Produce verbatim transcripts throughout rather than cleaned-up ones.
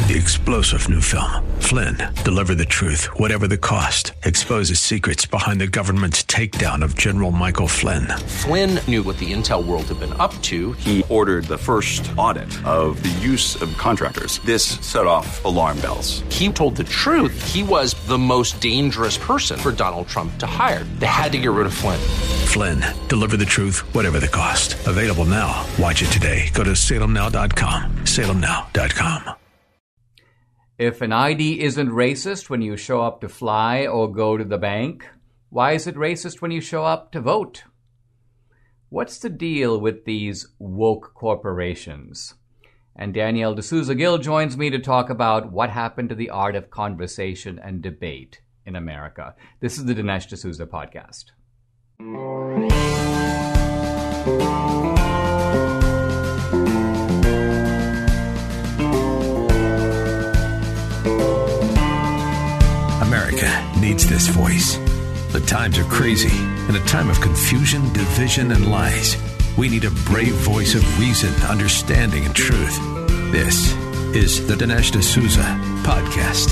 The explosive new film, Flynn, deliver the truth, whatever the cost, exposes secrets behind the government's takedown of General Michael Flynn. Flynn knew what the intel world had been up to. He ordered the first audit of the use of contractors. This set off alarm bells. He told the truth. He was the most dangerous person for Donald Trump to hire. They had to get rid of Flynn. Flynn, deliver the truth, whatever the cost. Available now. Watch it today. Go to salem now dot com. salem now dot com. If an I D isn't racist when you show up to fly or go to the bank, why is it racist when you show up to vote? What's the deal with these woke corporations? And Danielle D'Souza Gill joins me to talk about what happened to the art of conversation and debate in America. This is the Dinesh D'Souza podcast. America needs this voice. The times are crazy. In a time of confusion, division, and lies, we need a brave voice of reason, understanding, and truth. This is the Dinesh D'Souza podcast.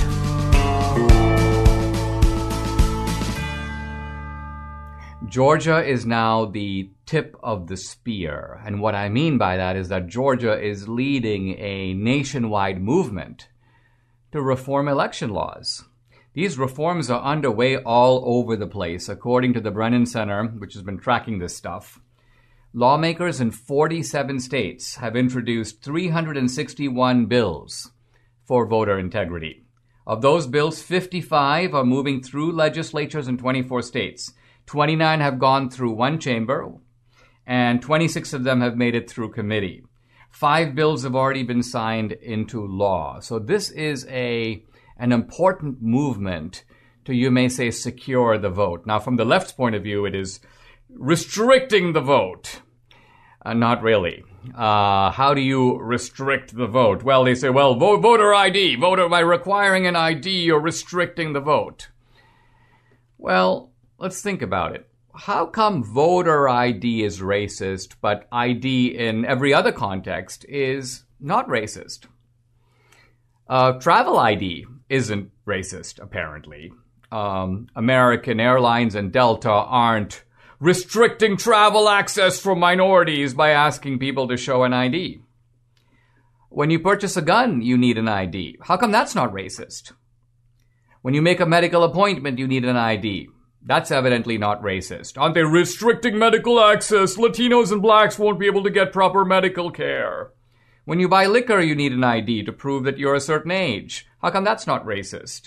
Georgia is now the tip of the spear. And what I mean by that is that Georgia is leading a nationwide movement to reform election laws. These reforms are underway all over the place, according to the Brennan Center, which has been tracking this stuff. Lawmakers in forty-seven states have introduced three hundred sixty-one bills for voter integrity. Of those bills, fifty-five are moving through legislatures in twenty-four states. twenty-nine have gone through one chamber, and twenty-six of them have made it through committee. Five bills have already been signed into law. So this is a an important movement to, you may say, secure the vote. Now, from the left's point of view, it is restricting the vote. Uh, not really. Uh, how do you restrict the vote? Well, they say, well, vote, voter I D. Voter, by requiring an I D, you're restricting the vote. Well, let's think about it. How come voter I D is racist, but I D in every other context is not racist? Uh, travel I D isn't racist, apparently. Um, American Airlines and Delta aren't restricting travel access for minorities by asking people to show an I D. When you purchase a gun, you need an I D. How come that's not racist? When you make a medical appointment, you need an I D. That's evidently not racist. Aren't they restricting medical access? Latinos and blacks won't be able to get proper medical care. When you buy liquor, you need an I D to prove that you're a certain age. How come that's not racist?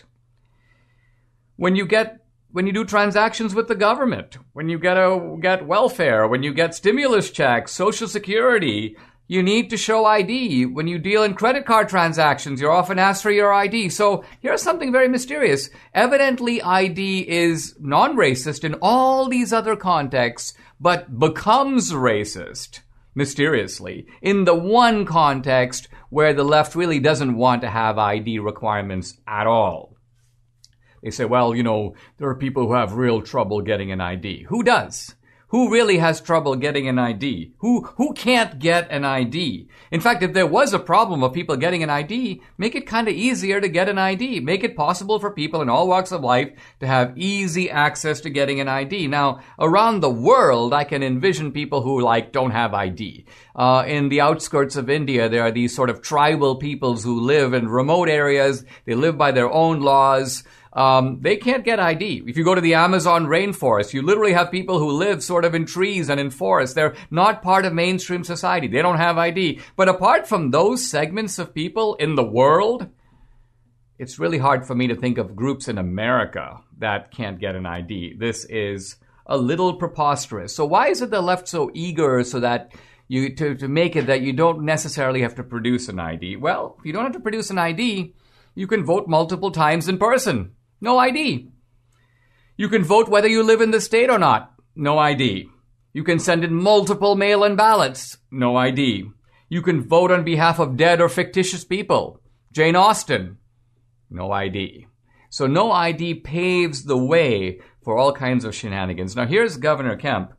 When you get, when you do transactions with the government, when you get a, get welfare, when you get stimulus checks, Social Security, you need to show I D. When you deal in credit card transactions, you're often asked for your I D. So here's something very mysterious. Evidently, I D is non-racist in all these other contexts, but becomes racist mysteriously in the one context where the left really doesn't want to have I D requirements at all. They say, well, you know, there are people who have real trouble getting an I D. Who does? Who really has trouble getting an I D? Who who can't get an I D? In fact, if there was a problem of people getting an I D, make it kind of easier to get an I D. Make it possible for people in all walks of life to have easy access to getting an I D. Now, around the world, I can envision people who, like, don't have I D. Uh, in the outskirts of India, there are these sort of tribal peoples who live in remote areas. They live by their own laws. Um, they can't get I D. If you go to the Amazon rainforest, you literally have people who live sort of in trees and in forests. They're not part of mainstream society. They don't have I D. But apart from those segments of people in the world, it's really hard for me to think of groups in America that can't get an I D. This is a little preposterous. So why is it the left so eager so that you to, to make it that you don't necessarily have to produce an I D? Well, if you don't have to produce an I D, you can vote multiple times in person. No I D. You can vote whether you live in the state or not. No I D. You can send in multiple mail-in ballots. No I D. You can vote on behalf of dead or fictitious people. Jane Austen. No I D. So no I D paves the way for all kinds of shenanigans. Now here's Governor Kemp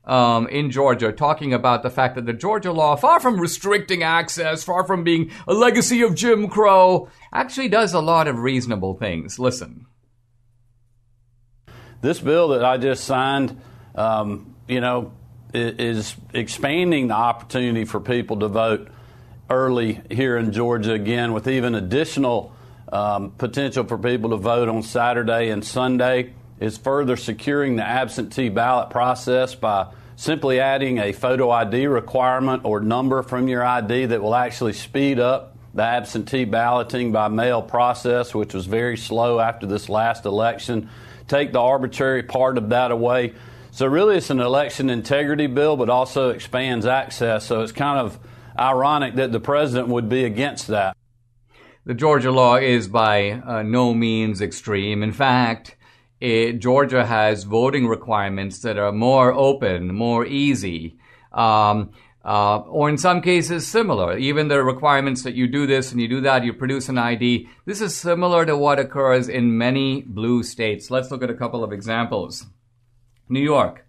um, in Georgia talking about the fact that the Georgia law, far from restricting access, far from being a legacy of Jim Crow, actually does a lot of reasonable things. Listen. This bill that I just signed, um, you know, is expanding the opportunity for people to vote early here in Georgia again, with even additional um, potential for people to vote on Saturday and Sunday. Is further securing the absentee ballot process by simply adding a photo I D requirement or number from your I D that will actually speed up the absentee balloting by mail process, which was very slow after this last election. Take the arbitrary part of that away. So really it's an election integrity bill, but also expands access. So it's kind of ironic that the president would be against that. The Georgia law is by uh, no means extreme. In fact, It, Georgia has voting requirements that are more open, more easy, um, uh, or in some cases similar. Even the requirements that you do this and you do that, you produce an I D. This is similar to what occurs in many blue states. Let's look at a couple of examples. New York.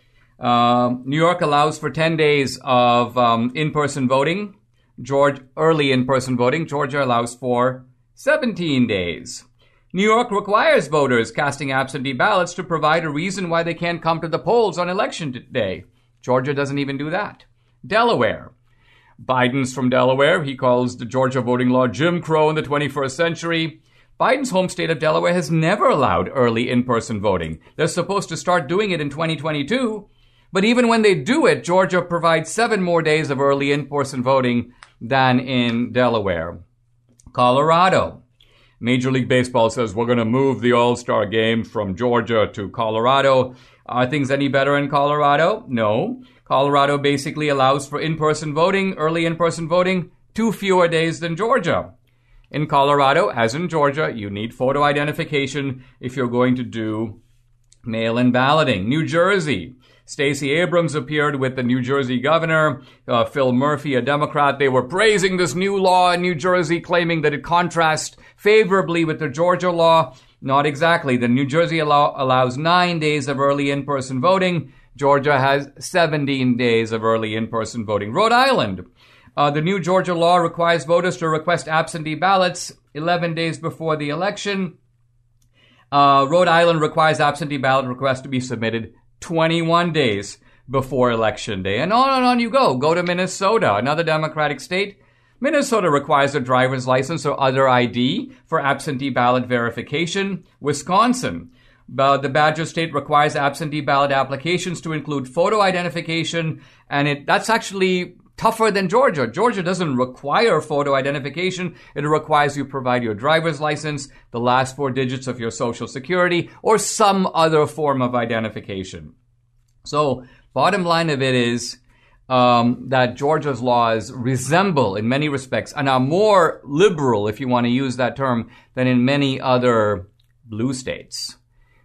Uh, New York allows for ten days of um, in-person voting. Georgia, early in-person voting. Georgia allows for seventeen days. New York requires voters casting absentee ballots to provide a reason why they can't come to the polls on election day. Georgia doesn't even do that. Delaware. Biden's from Delaware. He calls the Georgia voting law Jim Crow in the twenty-first century. Biden's home state of Delaware has never allowed early in-person voting. They're supposed to start doing it in twenty twenty-two. But even when they do it, Georgia provides seven more days of early in-person voting than in Delaware. Colorado. Major League Baseball says we're going to move the All-Star game from Georgia to Colorado. Are things any better in Colorado? No. Colorado basically allows for in-person voting, early in-person voting, two fewer days than Georgia. In Colorado, as in Georgia, you need photo identification if you're going to do mail-in balloting. New Jersey. Stacey Abrams appeared with the New Jersey governor, uh, Phil Murphy, a Democrat. They were praising this new law in New Jersey, claiming that it contrasts favorably with the Georgia law. Not exactly. The New Jersey law allows nine days of early in-person voting. Georgia has seventeen days of early in-person voting. Rhode Island. Uh, the new Georgia law requires voters to request absentee ballots eleven days before the election. Uh, Rhode Island requires absentee ballot requests to be submitted twenty-one days before Election Day. And on and on you go. Go to Minnesota, another Democratic state. Minnesota requires a driver's license or other I D for absentee ballot verification. Wisconsin, uh, the Badger State requires absentee ballot applications to include photo identification, and it that's actually tougher than Georgia. Georgia doesn't require photo identification. It requires you provide your driver's license, the last four digits of your social security, or some other form of identification. So, bottom line of it is um, that Georgia's laws resemble, in many respects, and are more liberal, if you want to use that term, than in many other blue states.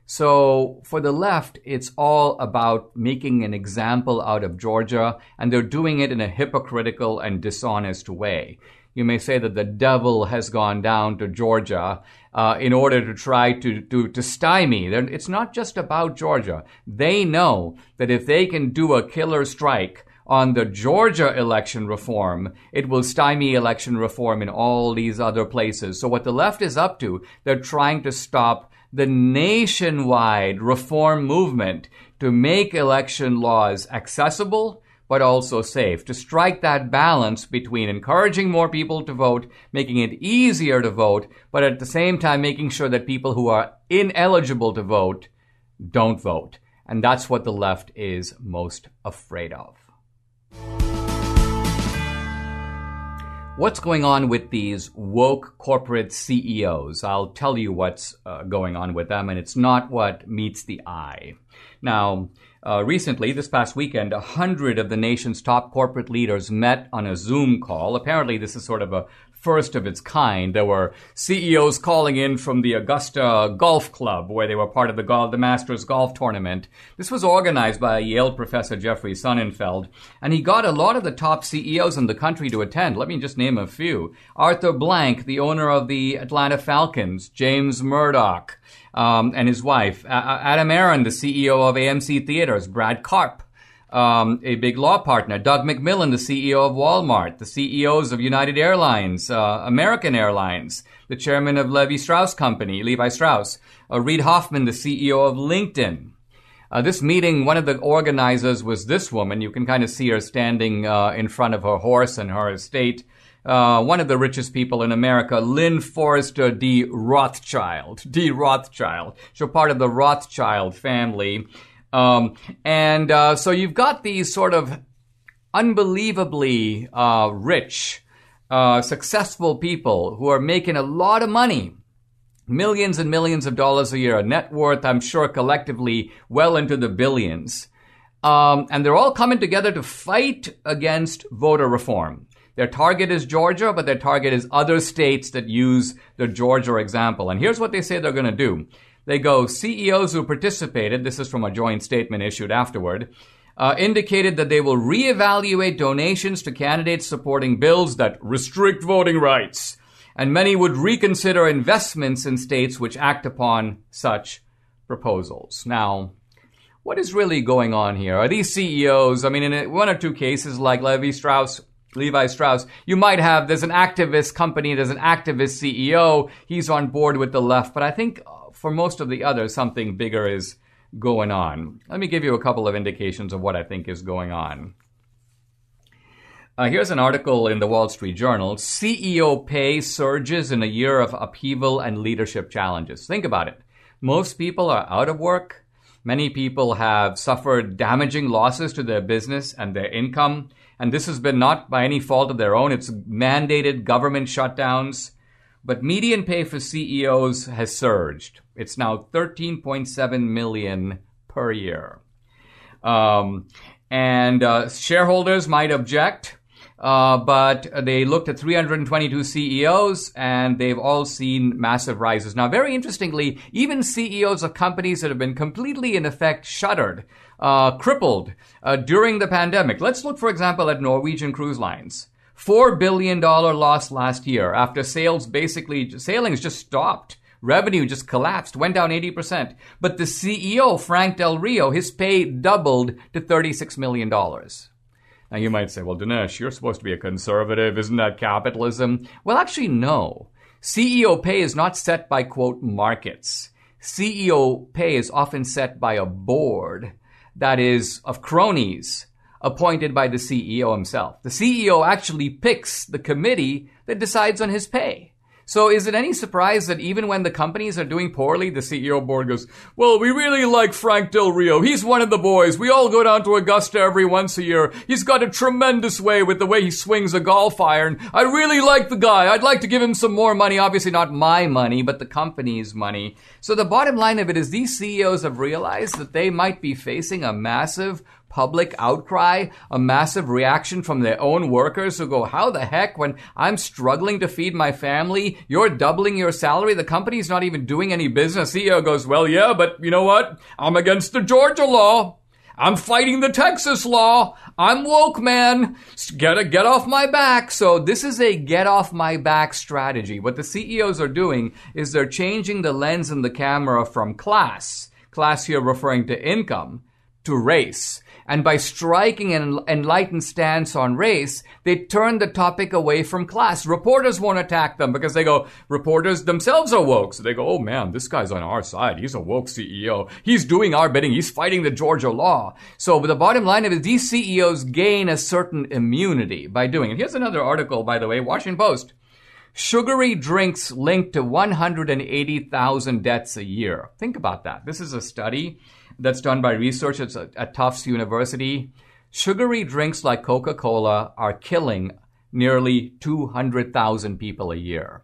So for the left, it's all about making an example out of Georgia, and they're doing it in a hypocritical and dishonest way. You may say that the devil has gone down to Georgia uh, in order to try to, to, to stymie. They're, it's not just about Georgia. They know that if they can do a killer strike on the Georgia election reform, it will stymie election reform in all these other places. So what the left is up to, they're trying to stop the nationwide reform movement to make election laws accessible but also safe, to strike that balance between encouraging more people to vote, making it easier to vote, but at the same time making sure that people who are ineligible to vote don't vote. And that's what the left is most afraid of. What's going on with these woke corporate C E Os? I'll tell you what's uh, going on with them, and it's not what meets the eye. Now, uh, recently, this past weekend, a hundred of the nation's top corporate leaders met on a Zoom call. Apparently, this is sort of a first of its kind. There were C E Os calling in from the Augusta Golf Club, where they were part of the, golf, the Masters Golf Tournament. This was organized by Yale professor Jeffrey Sonnenfeld, and he got a lot of the top C E Os in the country to attend. Let me just name a few. Arthur Blank, the owner of the Atlanta Falcons, James Murdoch, um, and his wife. A- Adam Aron, the C E O of A M C Theaters, Brad Karp, um, a big law partner. Doug McMillon, the C E O of Walmart, the C E Os of United Airlines, uh, American Airlines, the chairman of Levi Strauss Company, Levi Strauss, uh, Reid Hoffman, the C E O of LinkedIn. Uh, this meeting, one of the organizers was this woman. You can kind of see her standing uh, in front of her horse and her estate. Uh, one of the richest people in America, Lynn Forrester D. Rothschild. D. Rothschild. She's part of the Rothschild family. Um, and uh, so you've got these sort of unbelievably uh, rich, uh, successful people who are making a lot of money. Millions and millions of dollars a year, a net worth, I'm sure, collectively well into the billions. Um, and they're all coming together to fight against voter reform. Their target is Georgia, but their target is other states that use the Georgia example. And here's what they say they're going to do. They go, C E Os who participated, this is from a joint statement issued afterward, uh, indicated that they will reevaluate donations to candidates supporting bills that restrict voting rights. And many would reconsider investments in states which act upon such proposals. Now, what is really going on here? Are these C E Os, I mean, in one or two cases like Levi Strauss, Levi Strauss, you might have, there's an activist company, there's an activist C E O, he's on board with the left, but I think for most of the others, something bigger is going on. Let me give you a couple of indications of what I think is going on. Uh, here's an article in the Wall Street Journal. C E O pay surges in a year of upheaval and leadership challenges. Think about it. Most people are out of work. Many people have suffered damaging losses to their business and their income. And this has been not by any fault of their own. It's mandated government shutdowns. But median pay for C E Os has surged. It's now thirteen point seven million dollars per year. Um, and uh, shareholders might object. Uh, but they looked at three hundred twenty-two C E Os, and they've all seen massive rises. Now, very interestingly, even C E Os of companies that have been completely, in effect, shuttered, uh, crippled uh, during the pandemic. Let's look, for example, at Norwegian Cruise Lines. four billion dollars loss last year after sales basically, sailings just stopped. Revenue just collapsed, went down eighty percent. But the C E O, Frank Del Rio, his pay doubled to thirty-six million dollars. Now, you might say, well, Dinesh, you're supposed to be a conservative. Isn't that capitalism? Well, actually, no. C E O pay is not set by, quote, markets. C E O pay is often set by a board that is of cronies appointed by the C E O himself. The C E O actually picks the committee that decides on his pay. So is it any surprise that even when the companies are doing poorly, the C E O board goes, well, we really like Frank Del Rio. He's one of the boys. We all go down to Augusta every once a year. He's got a tremendous way with the way he swings a golf iron. I really like the guy. I'd like to give him some more money. Obviously not my money, but the company's money. So the bottom line of it is these C E Os have realized that they might be facing a massive public outcry, a massive reaction from their own workers who go, how the heck, when I'm struggling to feed my family, you're doubling your salary, the company's not even doing any business. C E O goes, well, yeah, but you know what? I'm against the Georgia law. I'm fighting the Texas law. I'm woke, man. Get, get off my back. So this is a get off my back strategy. What the C E Os are doing is they're changing the lens and the camera from class, class here referring to income, to race. And by striking an enlightened stance on race, they turn the topic away from class. Reporters won't attack them because they go, reporters themselves are woke. So they go, oh man, this guy's on our side. He's a woke C E O. He's doing our bidding. He's fighting the Georgia law. So the bottom line of it is these C E Os gain a certain immunity by doing it. Here's another article, by the way, Washington Post. Sugary drinks linked to one hundred eighty thousand deaths a year. Think about that. This is a study that's done by researchers at, at Tufts University. Sugary drinks like Coca-Cola are killing nearly two hundred thousand people a year.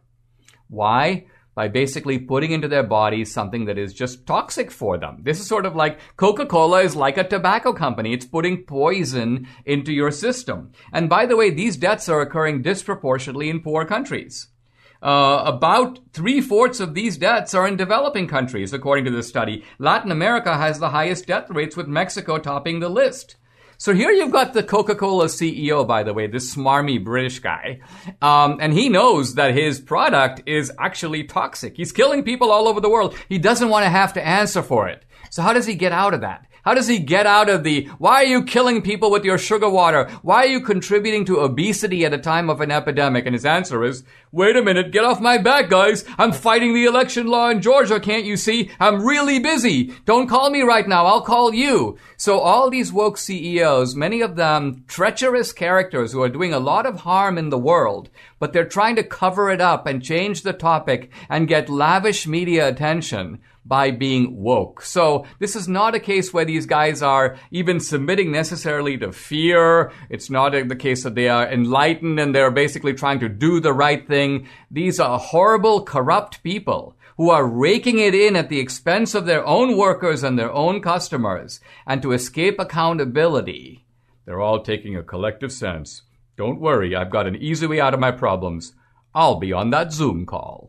Why? By basically putting into their bodies something that is just toxic for them. This is sort of like Coca-Cola is like a tobacco company. It's putting poison into your system. And by the way, these deaths are occurring disproportionately in poor countries. Uh, about three-fourths of these deaths are in developing countries, according to this study. Latin America has the highest death rates, with Mexico topping the list. So here you've got the Coca-Cola C E O, by the way, this smarmy British guy. Um, and he knows that his product is actually toxic. He's killing people all over the world. He doesn't want to have to answer for it. So how does he get out of that? How does he get out of the, why are you killing people with your sugar water? Why are you contributing to obesity at a time of an epidemic? And his answer is, wait a minute, get off my back, guys. I'm fighting the election law in Georgia, can't you see? I'm really busy. Don't call me right now, I'll call you. So all these woke C E Os, many of them treacherous characters who are doing a lot of harm in the world, but they're trying to cover it up and change the topic and get lavish media attention by being woke. So this is not a case where these guys are even submitting necessarily to fear. It's not a, the case that they are enlightened and they're basically trying to do the right thing. These are horrible, corrupt people who are raking it in at the expense of their own workers and their own customers. And to escape accountability, they're all taking a collective sense. Don't worry, I've got an easy way out of my problems. I'll be on that Zoom call.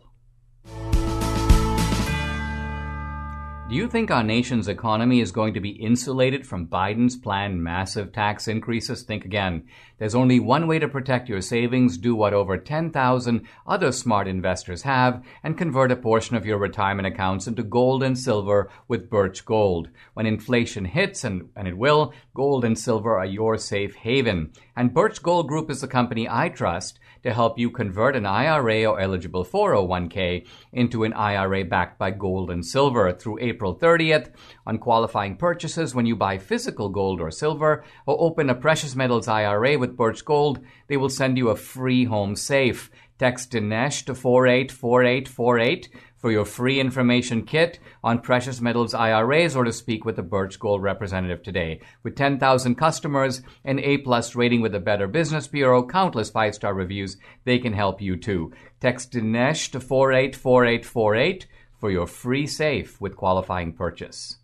Do you think our nation's economy is going to be insulated from Biden's planned massive tax increases? Think again. There's only one way to protect your savings. Do what over ten thousand other smart investors have and convert a portion of your retirement accounts into gold and silver with Birch Gold. When inflation hits, and, and it will, gold and silver are your safe haven. And Birch Gold Group is the company I trust to help you convert an I R A or eligible four oh one k into an I R A backed by gold and silver through April thirtieth. On qualifying purchases, when you buy physical gold or silver or open a precious metals I R A with Birch Gold, they will send you a free home safe. Text Dinesh to four eight four eight four eight for your free information kit on precious metals I R As or to speak with a Birch Gold representative today. With ten thousand customers, an A-plus rating with the Better Business Bureau, countless five-star reviews, they can help you too. Text Dinesh to four eight four eight four eight for your free safe with qualifying purchase.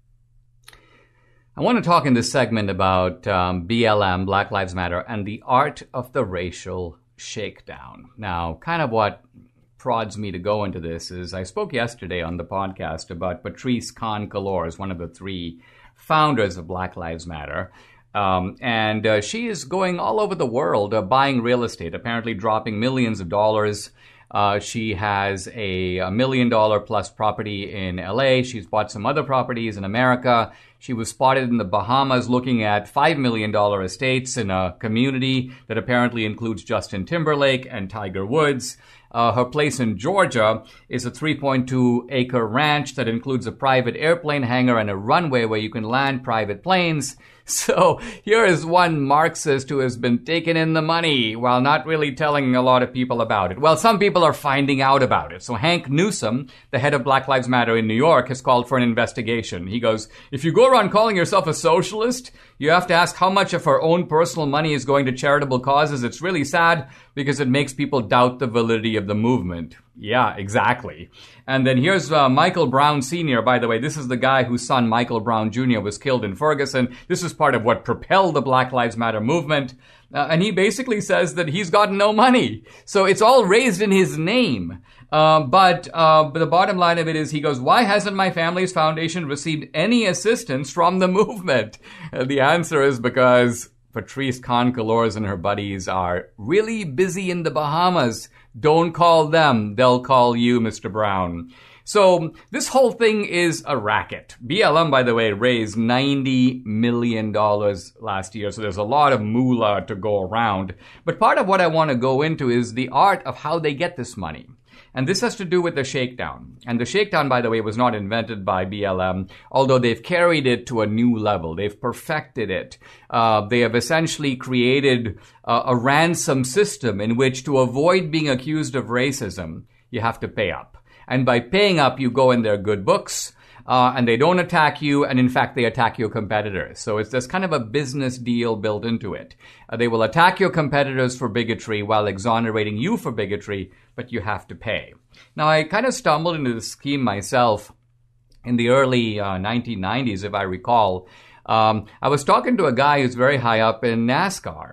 I want to talk in this segment about um, B L M, Black Lives Matter, and the art of the racial shakedown. Now, kind of what prods me to go into this is I spoke yesterday on the podcast about Patrisse Khan-Cullors, one of the three founders of Black Lives Matter. Um, and uh, she is going all over the world uh, buying real estate, apparently dropping millions of dollars. Uh, she has a, a million dollar plus property in L A. She's bought some other properties in America. She was spotted in the Bahamas looking at five million dollars estates in a community that apparently includes Justin Timberlake and Tiger Woods. Uh, her place in Georgia is a three point two acre ranch that includes a private airplane hangar and a runway where you can land private planes. So here is one Marxist who has been taking in the money while not really telling a lot of people about it. Well, some people are finding out about it. So Hank Newsom, the head of Black Lives Matter in New York, has called for an investigation. He goes, if you go around calling yourself a socialist, you have to ask how much of her own personal money is going to charitable causes. It's really sad because it makes people doubt the validity of the movement. Yeah, exactly. And then here's uh, Michael Brown Senior By the way, this is the guy whose son, Michael Brown Junior, was killed in Ferguson. This is part of what propelled the Black Lives Matter movement. Uh, and he basically says that he's got no money. So it's all raised in his name. Uh, but, uh, but the bottom line of it is, he goes, why hasn't my family's foundation received any assistance from the movement? Uh, the answer is because Patrisse Khan-Cullors and her buddies are really busy in the Bahamas. Don't call them. They'll call you, Mister Brown. So this whole thing is a racket. B L M, by the way, raised ninety million dollars last year, so there's a lot of moolah to go around. But part of what I want to go into is the art of how they get this money. And this has to do with the shakedown. And the shakedown, by the way, was not invented by B L M, although they've carried it to a new level. They've perfected it. Uh, they have essentially created uh, a ransom system in which, to avoid being accused of racism, you have to pay up. And by paying up, you go in their good books, uh, and they don't attack you, and in fact, they attack your competitors. So it's there's kind of a business deal built into it. Uh, they will attack your competitors for bigotry while exonerating you for bigotry, but you have to pay. Now, I kind of stumbled into this scheme myself in the early uh, nineteen nineties, if I recall. Um, I was talking to a guy who's very high up in NASCAR.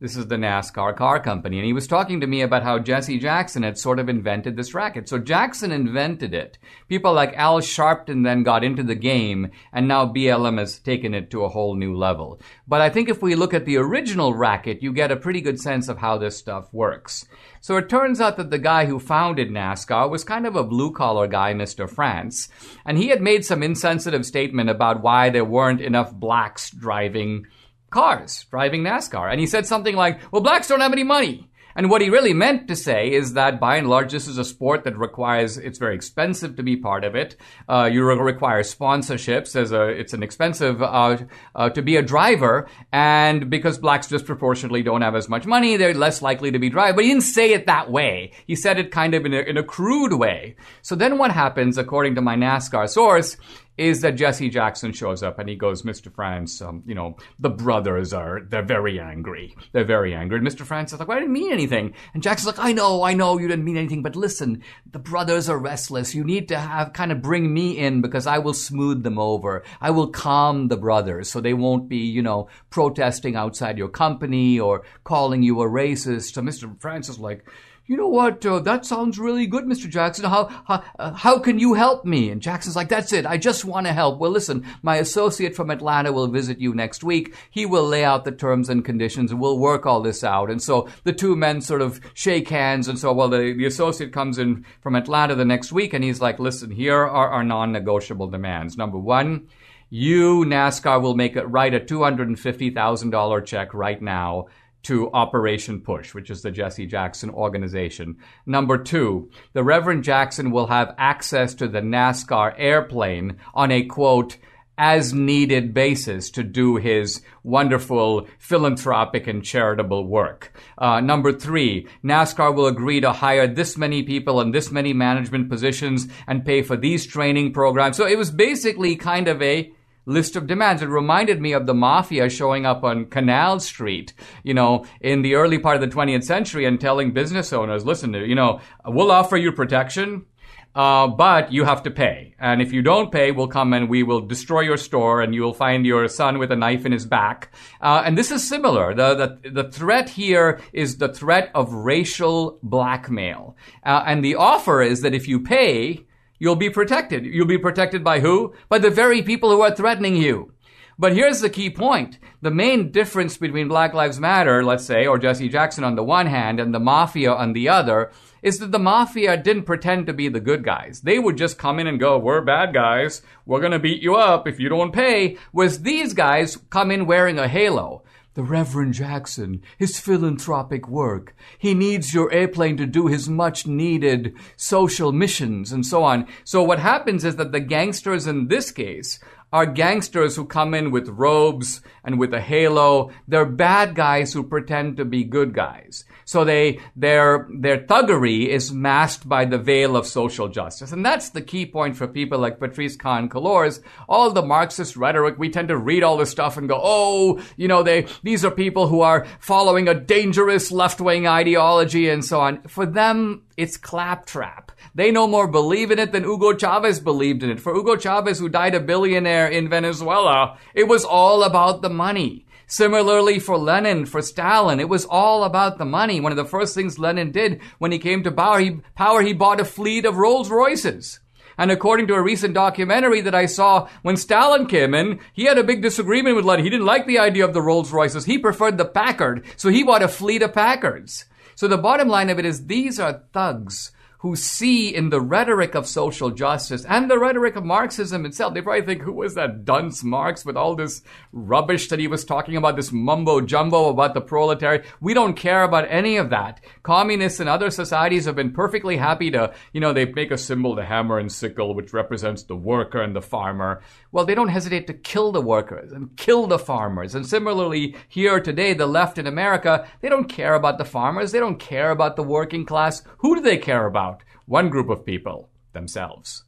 This is the NASCAR car company. And he was talking to me about how Jesse Jackson had sort of invented this racket. So Jackson invented it. People like Al Sharpton then got into the game, and now B L M has taken it to a whole new level. But I think if we look at the original racket, you get a pretty good sense of how this stuff works. So it turns out that the guy who founded NASCAR was kind of a blue-collar guy, Mister France, and he had made some insensitive statement about why there weren't enough blacks driving cars, driving NASCAR. And he said something like, well, blacks don't have any money. And what he really meant to say is that by and large, this is a sport that requires, it's very expensive to be part of it. Uh, you require sponsorships as a, it's an expensive, uh, uh, to be a driver. And because blacks disproportionately don't have as much money, they're less likely to be drivers. But he didn't say it that way. He said it kind of in a, in a crude way. So then what happens, according to my NASCAR source, is that Jesse Jackson shows up and he goes, Mister France, um, you know, the brothers are, they're very angry. They're very angry. And Mister France is like, well, I didn't mean anything. And Jackson's like, I know, I know you didn't mean anything, but listen, the brothers are restless. You need to have, kind of bring me in because I will smooth them over. I will calm the brothers so they won't be, you know, protesting outside your company or calling you a racist. So Mister France is like, you know what, uh, that sounds really good, Mister Jackson. How, how, uh, how can you help me? And Jackson's like, that's it. I just want to help. Well, listen, my associate from Atlanta will visit you next week. He will lay out the terms and conditions and we'll work all this out. And so the two men sort of shake hands. And so, well, the, the associate comes in from Atlanta the next week and he's like, listen, here are our non-negotiable demands. Number one, you, NASCAR, will make it write a two hundred fifty thousand dollars check right now to Operation Push, which is the Jesse Jackson organization. Number two, the Reverend Jackson will have access to the NASCAR airplane on a, quote, as-needed basis to do his wonderful philanthropic and charitable work. Uh, number three, NASCAR will agree to hire this many people in this many management positions and pay for these training programs. So it was basically kind of a list of demands. It reminded me of the mafia showing up on Canal Street, you know, in the early part of the twentieth century and telling business owners, listen, you know, we'll offer you protection, uh, but you have to pay. And if you don't pay, we'll come and we will destroy your store and you'll find your son with a knife in his back. Uh, and this is similar. The, the, the threat here is the threat of racial blackmail. Uh, and the offer is that if you pay, you'll be protected. You'll be protected by who? By the very people who are threatening you. But here's the key point. The main difference between Black Lives Matter, let's say, or Jesse Jackson on the one hand, and the mafia on the other, is that the mafia didn't pretend to be the good guys. They would just come in and go, we're bad guys. We're going to beat you up if you don't pay. Whereas these guys come in wearing a halo. The Reverend Jackson, his philanthropic work. He needs your airplane to do his much-needed social missions and so on. So what happens is that the gangsters in this case are gangsters who come in with robes and with a halo. They're bad guys who pretend to be good guys. So they, their, their thuggery is masked by the veil of social justice. And that's the key point for people like Patrisse Khan-Cullors. All the Marxist rhetoric, we tend to read all this stuff and go, oh, you know, they, these are people who are following a dangerous left-wing ideology and so on. For them, it's claptrap. They no more believe in it than Hugo Chavez believed in it. For Hugo Chavez, who died a billionaire in Venezuela, it was all about the money. Similarly for Lenin, for Stalin, it was all about the money. One of the first things Lenin did when he came to power, he, power, he bought a fleet of Rolls Royces. And according to a recent documentary that I saw, when Stalin came in, he had a big disagreement with Lenin. He didn't like the idea of the Rolls Royces. He preferred the Packard, so he bought a fleet of Packards. So the bottom line of it is these are thugs who see in the rhetoric of social justice and the rhetoric of Marxism itself, they probably think, who was that dunce Marx with all this rubbish that he was talking about, this mumbo-jumbo about the proletariat? We don't care about any of that. Communists and other societies have been perfectly happy to, you know, they make a symbol, the hammer and sickle, which represents the worker and the farmer. Well, they don't hesitate to kill the workers and kill the farmers. And similarly, here today, the left in America, they don't care about the farmers. They don't care about the working class. Who do they care about? One group of people, themselves.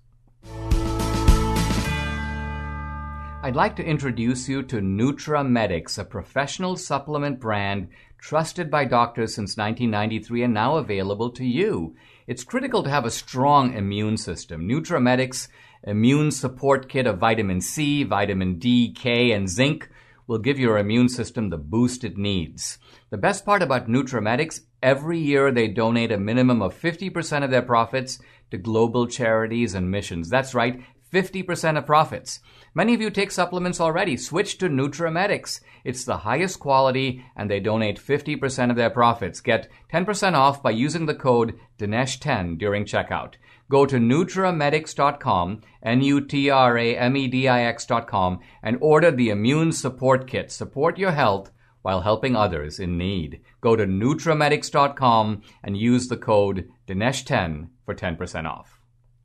I'd like to introduce you to NutraMedix, a professional supplement brand trusted by doctors since nineteen ninety-three and now available to you. It's critical to have a strong immune system. NutraMedix Immune Support Kit of vitamin C, vitamin D, K, and zinc will give your immune system the boost it needs. The best part about NutraMedics, every year they donate a minimum of fifty percent of their profits to global charities and missions. That's right, fifty percent of profits. Many of you take supplements already. Switch to NutraMedics. It's the highest quality, and they donate fifty percent of their profits. Get ten percent off by using the code Dinesh ten during checkout. Go to NutraMedics dot com, N U T R A M E D I X dot com, and order the Immune Support Kit. Support your health while helping others in need. Go to NutraMedics dot com and use the code Dinesh ten for ten percent off.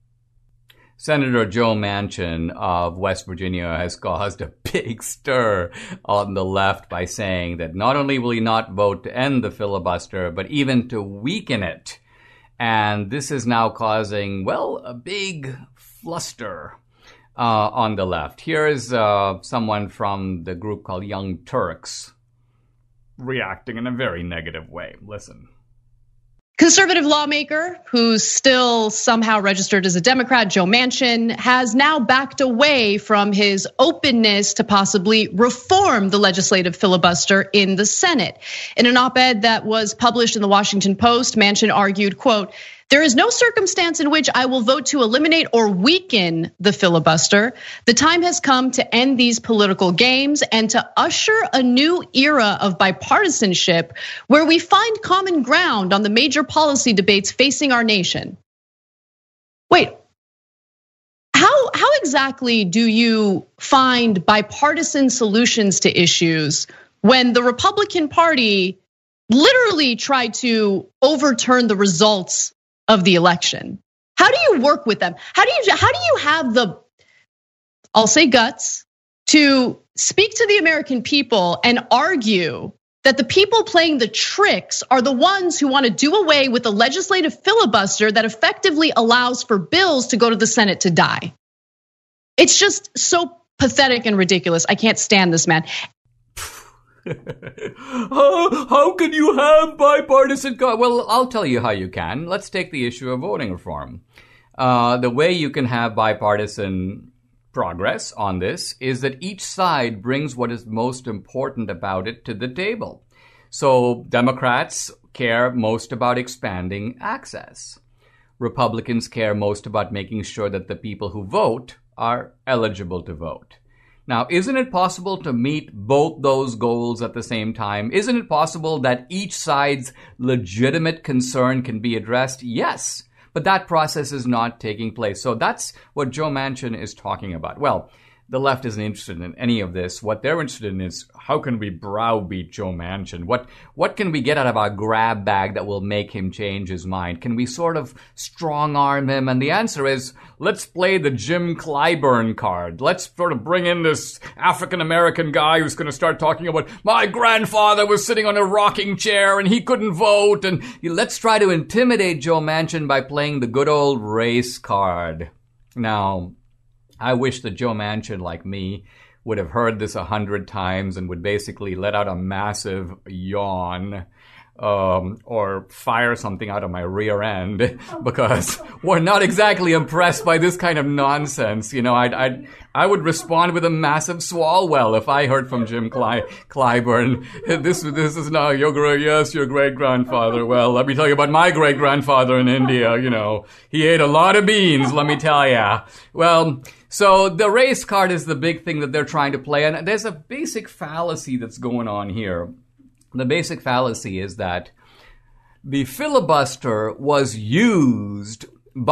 Senator Joe Manchin of West Virginia has caused a big stir on the left by saying that not only will he not vote to end the filibuster, but even to weaken it. And this is now causing, well, a big fluster uh, on the left. Here is uh, someone from the group called Young Turks reacting in a very negative way. Listen. Conservative lawmaker who's still somehow registered as a Democrat, Joe Manchin, has now backed away from his openness to possibly reform the legislative filibuster in the Senate. In an op-ed that was published in the Washington Post, Manchin argued, quote, "There is no circumstance in which I will vote to eliminate or weaken the filibuster. The time has come to end these political games and to usher a new era of bipartisanship where we find common ground on the major policy debates facing our nation." Wait, how, how exactly do you find bipartisan solutions to issues when the Republican Party literally tried to overturn the results of the election? How do you work with them? How do you how do you have the, I'll say guts, to speak to the American people and argue that the people playing the tricks are the ones who want to do away with the legislative filibuster that effectively allows for bills to go to the Senate to die? It's just so pathetic and ridiculous. I can't stand this man. how, how can you have bipartisan? Co- well, I'll tell you how you can. Let's take the issue of voting reform. Uh, the way you can have bipartisan progress on this is that each side brings what is most important about it to the table. So Democrats care most about expanding access. Republicans care most about making sure that the people who vote are eligible to vote. Now, isn't it possible to meet both those goals at the same time? Isn't it possible that each side's legitimate concern can be addressed? Yes, but that process is not taking place. So that's what Joe Manchin is talking about. Well, the left isn't interested in any of this. What they're interested in is how can we browbeat Joe Manchin? What what can we get out of our grab bag that will make him change his mind? Can we sort of strong arm him? And the answer is, let's play the Jim Clyburn card. Let's sort of bring in this African-American guy who's going to start talking about, my grandfather was sitting on a rocking chair and he couldn't vote. And let's try to intimidate Joe Manchin by playing the good old race card. Now, I wish that Joe Manchin, like me, would have heard this a hundred times and would basically let out a massive yawn um, or fire something out of my rear end, because we're not exactly impressed by this kind of nonsense. You know, I'd, I'd, I would respond with a massive Swalwell if I heard from Jim Cly, Clyburn. This, this is now your great, yes, your great grandfather. Well, let me tell you about my great grandfather in India. You know, he ate a lot of beans, let me tell ya. Well, so the race card is the big thing that they're trying to play. And there's a basic fallacy that's going on here. The basic fallacy is that the filibuster was used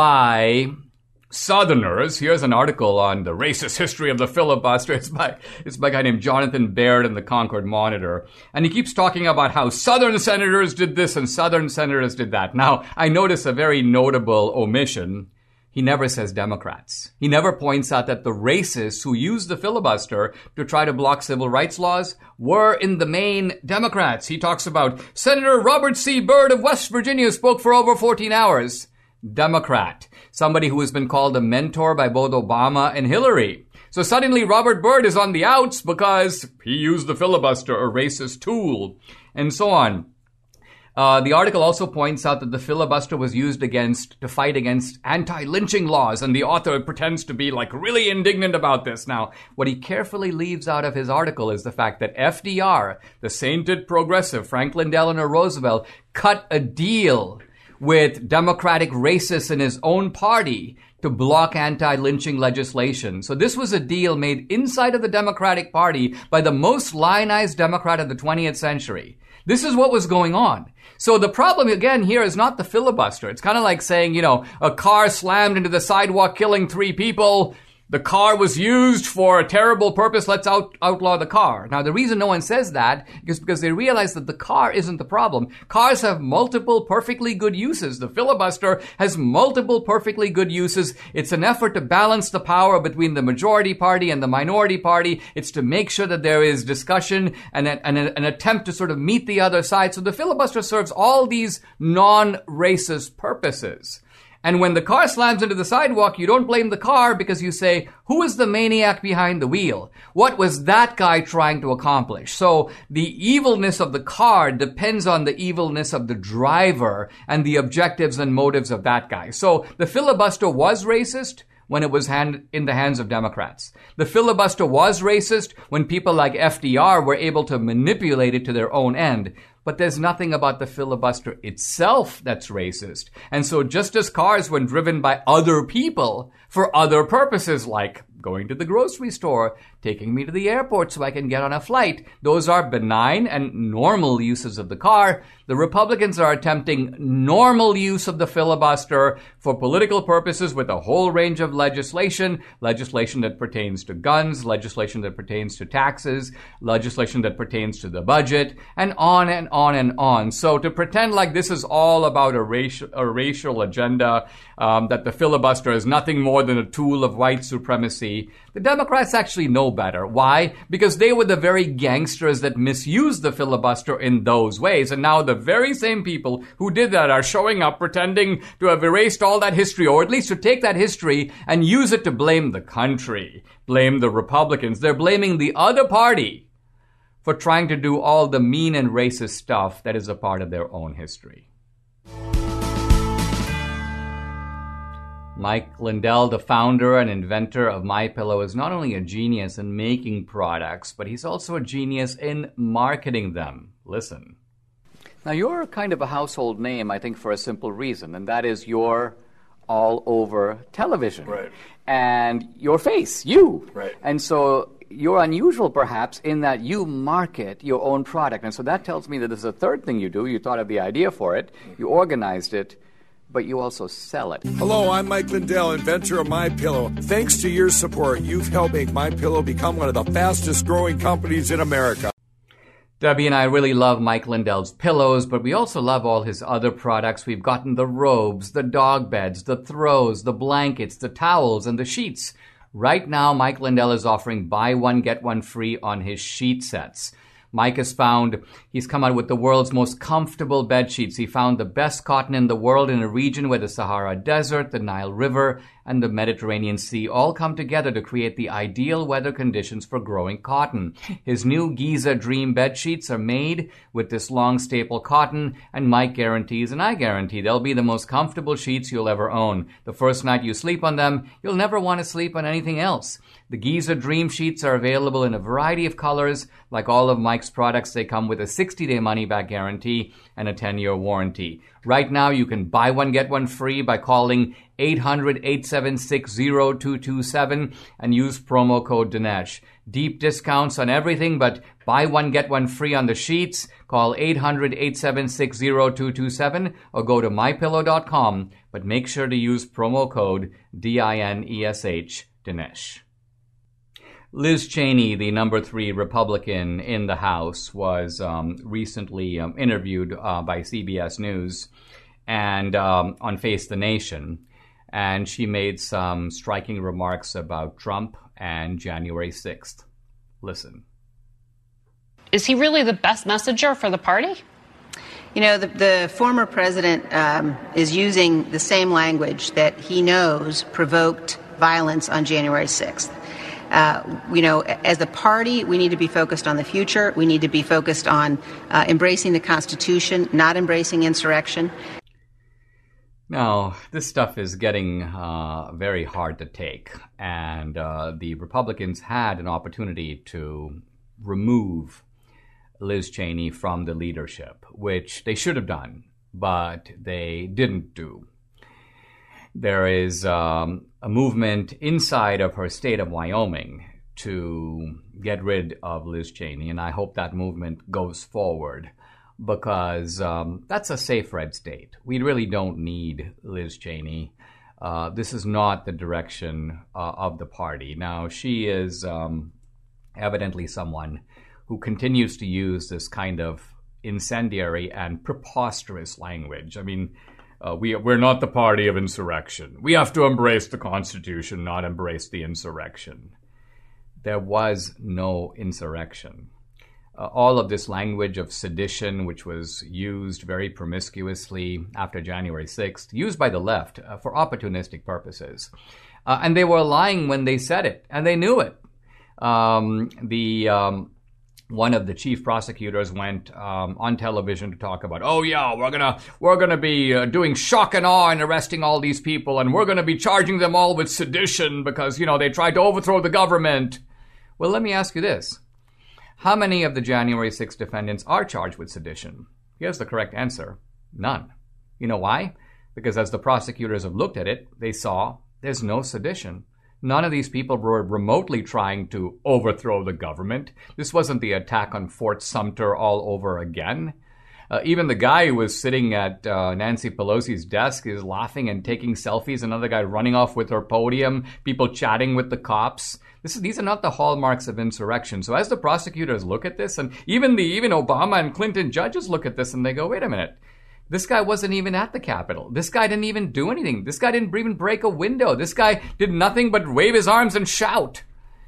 by Southerners. Here's an article on the racist history of the filibuster. It's by, it's by a guy named Jonathan Baird in the Concord Monitor. And he keeps talking about how Southern senators did this and Southern senators did that. Now, I notice a very notable omission. He never says Democrats. He never points out that the racists who used the filibuster to try to block civil rights laws were in the main Democrats. He talks about Senator Robert C. Byrd of West Virginia spoke for over fourteen hours. Democrat. Somebody who has been called a mentor by both Obama and Hillary. So suddenly Robert Byrd is on the outs because he used the filibuster, a racist tool, and so on. Uh, the article also points out that the filibuster was used against to fight against anti-lynching laws, and the author pretends to be like really indignant about this. Now, what he carefully leaves out of his article is the fact that F D R, the sainted progressive, Franklin Delano Roosevelt, cut a deal with Democratic racists in his own party to block anti-lynching legislation. So this was a deal made inside of the Democratic Party by the most lionized Democrat of the twentieth century. This is what was going on. So the problem, again, here is not the filibuster. It's kind of like saying, you know, a car slammed into the sidewalk, killing three people. The car was used for a terrible purpose. Let's out, outlaw the car. Now, the reason no one says that is because they realize that the car isn't the problem. Cars have multiple perfectly good uses. The filibuster has multiple perfectly good uses. It's an effort to balance the power between the majority party and the minority party. It's to make sure that there is discussion and a, and a, an attempt to sort of meet the other side. So the filibuster serves all these non-racist purposes. And when the car slams into the sidewalk, you don't blame the car because you say, who is the maniac behind the wheel? What was that guy trying to accomplish? So the evilness of the car depends on the evilness of the driver and the objectives and motives of that guy. So the filibuster was racist when it was hand, in the hands of Democrats. The filibuster was racist when people like F D R were able to manipulate it to their own end. But there's nothing about the filibuster itself that's racist. And so just as cars, when driven by other people for other purposes, like going to the grocery store, taking me to the airport so I can get on a flight, those are benign and normal uses of the car. The Republicans are attempting normal use of the filibuster for political purposes with a whole range of legislation, legislation that pertains to guns, legislation that pertains to taxes, legislation that pertains to the budget, and on and on and on. So to pretend like this is all about a racial, a racial agenda, um, that the filibuster is nothing more than a tool of white supremacy, the Democrats actually know better. Why? Because they were the very gangsters that misused the filibuster in those ways. And now the very same people who did that are showing up pretending to have erased all that history, or at least to take that history and use it to blame the country, blame the Republicans. They're blaming the other party for trying to do all the mean and racist stuff that is a part of their own history. Mike Lindell, the founder and inventor of MyPillow, is not only a genius in making products, but he's also a genius in marketing them. Listen. Now, you're kind of a household name, I think, for a simple reason, and that is you're all over television. Right. And your face, you. Right. And so you're unusual, perhaps, in that you market your own product. And so that tells me that there's a third thing you do. You thought of the idea for it. You organized it. But you also sell it. Hello, I'm Mike Lindell, inventor of MyPillow. Thanks to your support, you've helped make MyPillow become one of the fastest growing companies in America. Debbie and I really love Mike Lindell's pillows, but we also love all his other products. We've gotten the robes, the dog beds, the throws, the blankets, the towels, and the sheets. Right now, Mike Lindell is offering buy one, get one free on his sheet sets. Mike has found, he's come out with the world's most comfortable bed sheets. He found the best cotton in the world in a region where the Sahara Desert, the Nile River, and the Mediterranean Sea all come together to create the ideal weather conditions for growing cotton. His new Giza Dream bed sheets are made with this long staple cotton, and Mike guarantees, and I guarantee, they'll be the most comfortable sheets you'll ever own. The first night you sleep on them, you'll never want to sleep on anything else. The Giza Dream sheets are available in a variety of colors. Like all of Mike's products, they come with a sixty-day money-back guarantee and a ten-year warranty. Right now, you can buy one, get one free by calling eight hundred, eight seven six, zero two two seven and use promo code Dinesh. Deep discounts on everything, but buy one, get one free on the sheets. Call eight hundred, eight seven six, zero two two seven or go to my pillow dot com, but make sure to use promo code D I N E S H, Dinesh. Liz Cheney, the number three Republican in the House, was um, recently um, interviewed uh, by C B S News and um, on Face the Nation, and she made some striking remarks about Trump and January sixth. Listen. Is he really the best messenger for the party? You know, the, the former president um, is using the same language that he knows provoked violence on January sixth. Uh, you know, as a party, we need to be focused on the future. We need to be focused on uh, embracing the Constitution, not embracing insurrection. Now, this stuff is getting uh, very hard to take, and uh, the Republicans had an opportunity to remove Liz Cheney from the leadership, which they should have done, but they didn't do. There is um, a movement inside of her state of Wyoming to get rid of Liz Cheney, and I hope that movement goes forward because um, that's a safe red state. We really don't need Liz Cheney. Uh, this is not the direction uh, of the party. Now, she is um, evidently someone who continues to use this kind of incendiary and preposterous language. I mean, uh, we, we're not the party of insurrection. We have to embrace the Constitution, not embrace the insurrection. There was no insurrection. Uh, all of this language of sedition, which was used very promiscuously after January sixth, used by the left uh, for opportunistic purposes. Uh, and they were lying when they said it, and they knew it. Um, the... Um, One of the chief prosecutors went um, on television to talk about, oh yeah, we're gonna we're gonna be uh, doing shock and awe and arresting all these people, and we're gonna be charging them all with sedition because you know they tried to overthrow the government. Well, let me ask you this: how many of the January sixth defendants are charged with sedition? Here's the correct answer: none. You know why? Because as the prosecutors have looked at it, they saw there's no sedition. None of these people were remotely trying to overthrow the government. This wasn't the attack on Fort Sumter all over again. Uh, even the guy who was sitting at uh, Nancy Pelosi's desk is laughing and taking selfies. Another guy running off with her podium, people chatting with the cops. This is, these are not the hallmarks of insurrection. So as the prosecutors look at this, and even the even Obama and Clinton judges look at this and they go, wait a minute. This guy wasn't even at the Capitol. This guy didn't even do anything. This guy didn't even break a window. This guy did nothing but wave his arms and shout.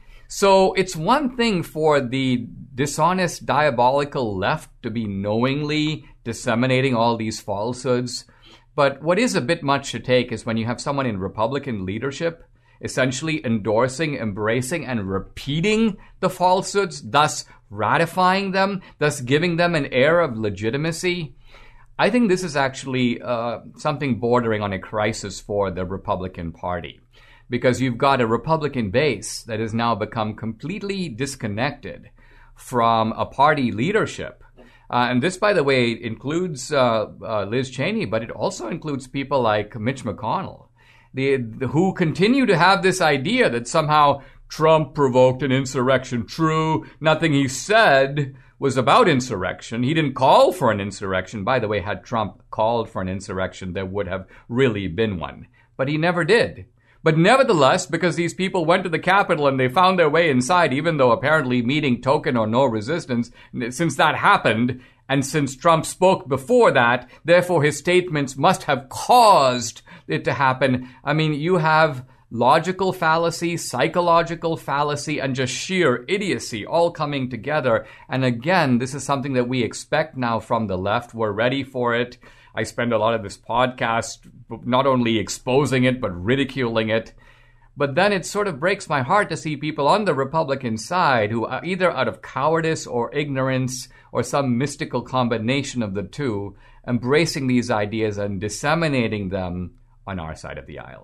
So it's one thing for the dishonest, diabolical left to be knowingly disseminating all these falsehoods. But what is a bit much to take is when you have someone in Republican leadership essentially endorsing, embracing, and repeating the falsehoods, thus ratifying them, thus giving them an air of legitimacy. I think this is actually uh, something bordering on a crisis for the Republican Party, because you've got a Republican base that has now become completely disconnected from a party leadership. Uh, and this, by the way, includes uh, uh, Liz Cheney, but it also includes people like Mitch McConnell, the, the, who continue to have this idea that somehow Trump provoked an insurrection. True, nothing he said was about insurrection. He didn't call for an insurrection. By the way, had Trump called for an insurrection, there would have really been one. But he never did. But nevertheless, because these people went to the Capitol and they found their way inside, even though apparently meeting token or no resistance, since that happened, and since Trump spoke before that, therefore his statements must have caused it to happen. I mean, you have logical fallacy, psychological fallacy, and just sheer idiocy all coming together. And again, this is something that we expect now from the left. We're ready for it. I spend a lot of this podcast not only exposing it, but ridiculing it. But then it sort of breaks my heart to see people on the Republican side who are either out of cowardice or ignorance or some mystical combination of the two, embracing these ideas and disseminating them on our side of the aisle.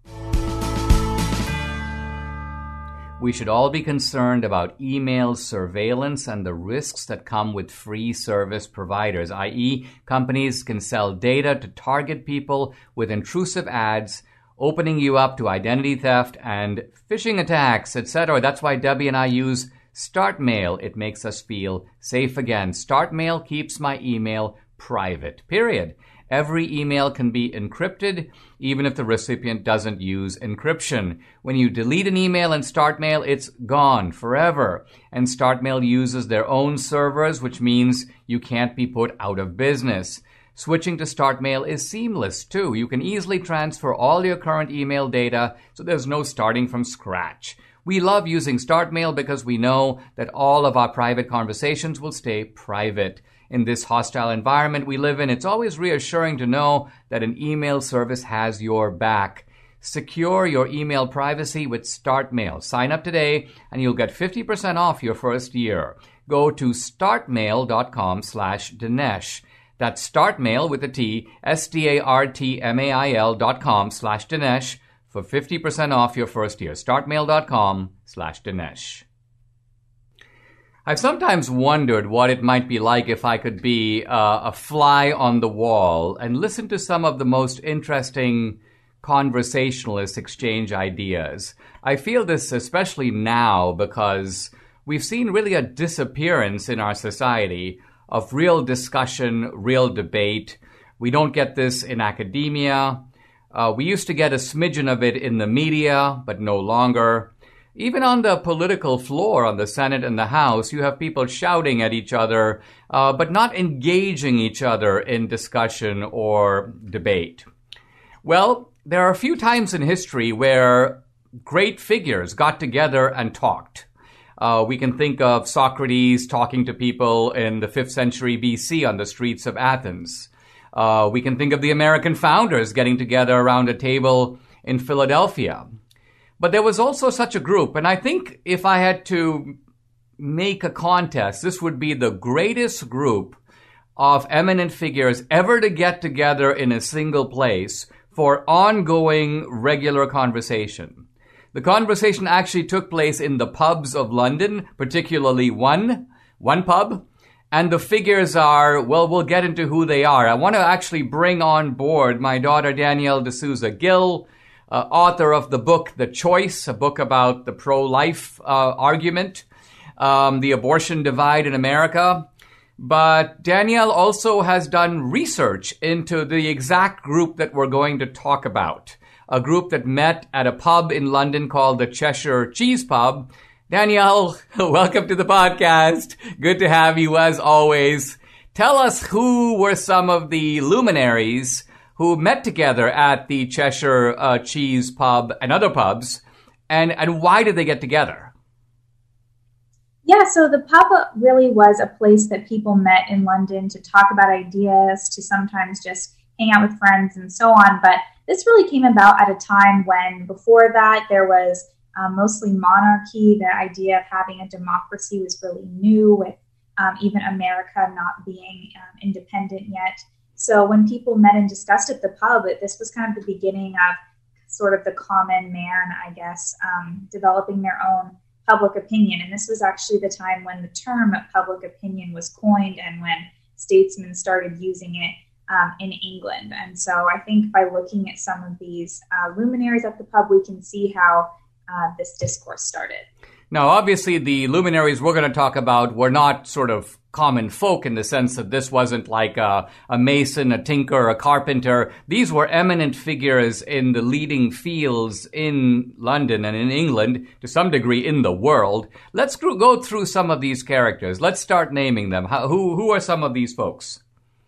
We should all be concerned about email surveillance and the risks that come with free service providers, that is, companies can sell data to target people with intrusive ads, opening you up to identity theft and phishing attacks, et cetera. That's why Debbie and I use StartMail. It makes us feel safe again. StartMail keeps my email private, period. Every email can be encrypted, even if the recipient doesn't use encryption. When you delete an email in StartMail, it's gone forever. And StartMail uses their own servers, which means you can't be put out of business. Switching to StartMail is seamless, too. You can easily transfer all your current email data, so there's no starting from scratch. We love using StartMail because we know that all of our private conversations will stay private. In this hostile environment we live in, it's always reassuring to know that an email service has your back. Secure your email privacy with StartMail. Sign up today and you'll get fifty percent off your first year. Go to startmail.com slash Dinesh. That's StartMail with a T, S-T-A-R-T-M-A-I-L dot com slash Dinesh for fifty percent off your first year. StartMail.com slash Dinesh. I've sometimes wondered what it might be like if I could be uh, a fly on the wall and listen to some of the most interesting conversationalists exchange ideas. I feel this especially now because we've seen really a disappearance in our society of real discussion, real debate. We don't get this in academia. Uh, we used to get a smidgen of it in the media, but no longer. Even on the political floor, on the Senate and the House, you have people shouting at each other, uh, but not engaging each other in discussion or debate. Well, there are a few times in history where great figures got together and talked. Uh, we can think of Socrates talking to people in the fifth century B C on the streets of Athens. Uh, we can think of the American founders getting together around a table in Philadelphia. But there was also such a group, and I think if I had to make a contest, this would be the greatest group of eminent figures ever to get together in a single place for ongoing regular conversation. The conversation actually took place in the pubs of London, particularly one, one pub. And the figures are, well, we'll get into who they are. I want to actually bring on board my daughter, Danielle D'Souza Gill, uh, author of the book, The Choice, a book about the pro-life uh, argument, um, the abortion divide in America. But Danielle also has done research into the exact group that we're going to talk about, a group that met at a pub in London called the Cheshire Cheese Pub. Danielle, welcome to the podcast. Good to have you as always. Tell us who were some of the luminaries who met together at the Cheshire uh, Cheese Pub and other pubs, and, and why did they get together? Yeah, so the pub really was a place that people met in London to talk about ideas, to sometimes just hang out with friends and so on. But this really came about at a time when before that there was um, mostly monarchy. The idea of having a democracy was really new, with um, even America not being um, independent yet. So when people met and discussed at the pub, this was kind of the beginning of sort of the common man, I guess, um, developing their own public opinion. And this was actually the time when the term public opinion was coined and when statesmen started using it um, in England. And so I think by looking at some of these uh, luminaries at the pub, we can see how uh, this discourse started. Now, obviously, the luminaries we're going to talk about were not sort of common folk in the sense that this wasn't like a, a mason, a tinker, a carpenter. These were eminent figures in the leading fields in London and in England, to some degree in the world. Let's go through some of these characters. Let's start naming them. How, who, who are some of these folks?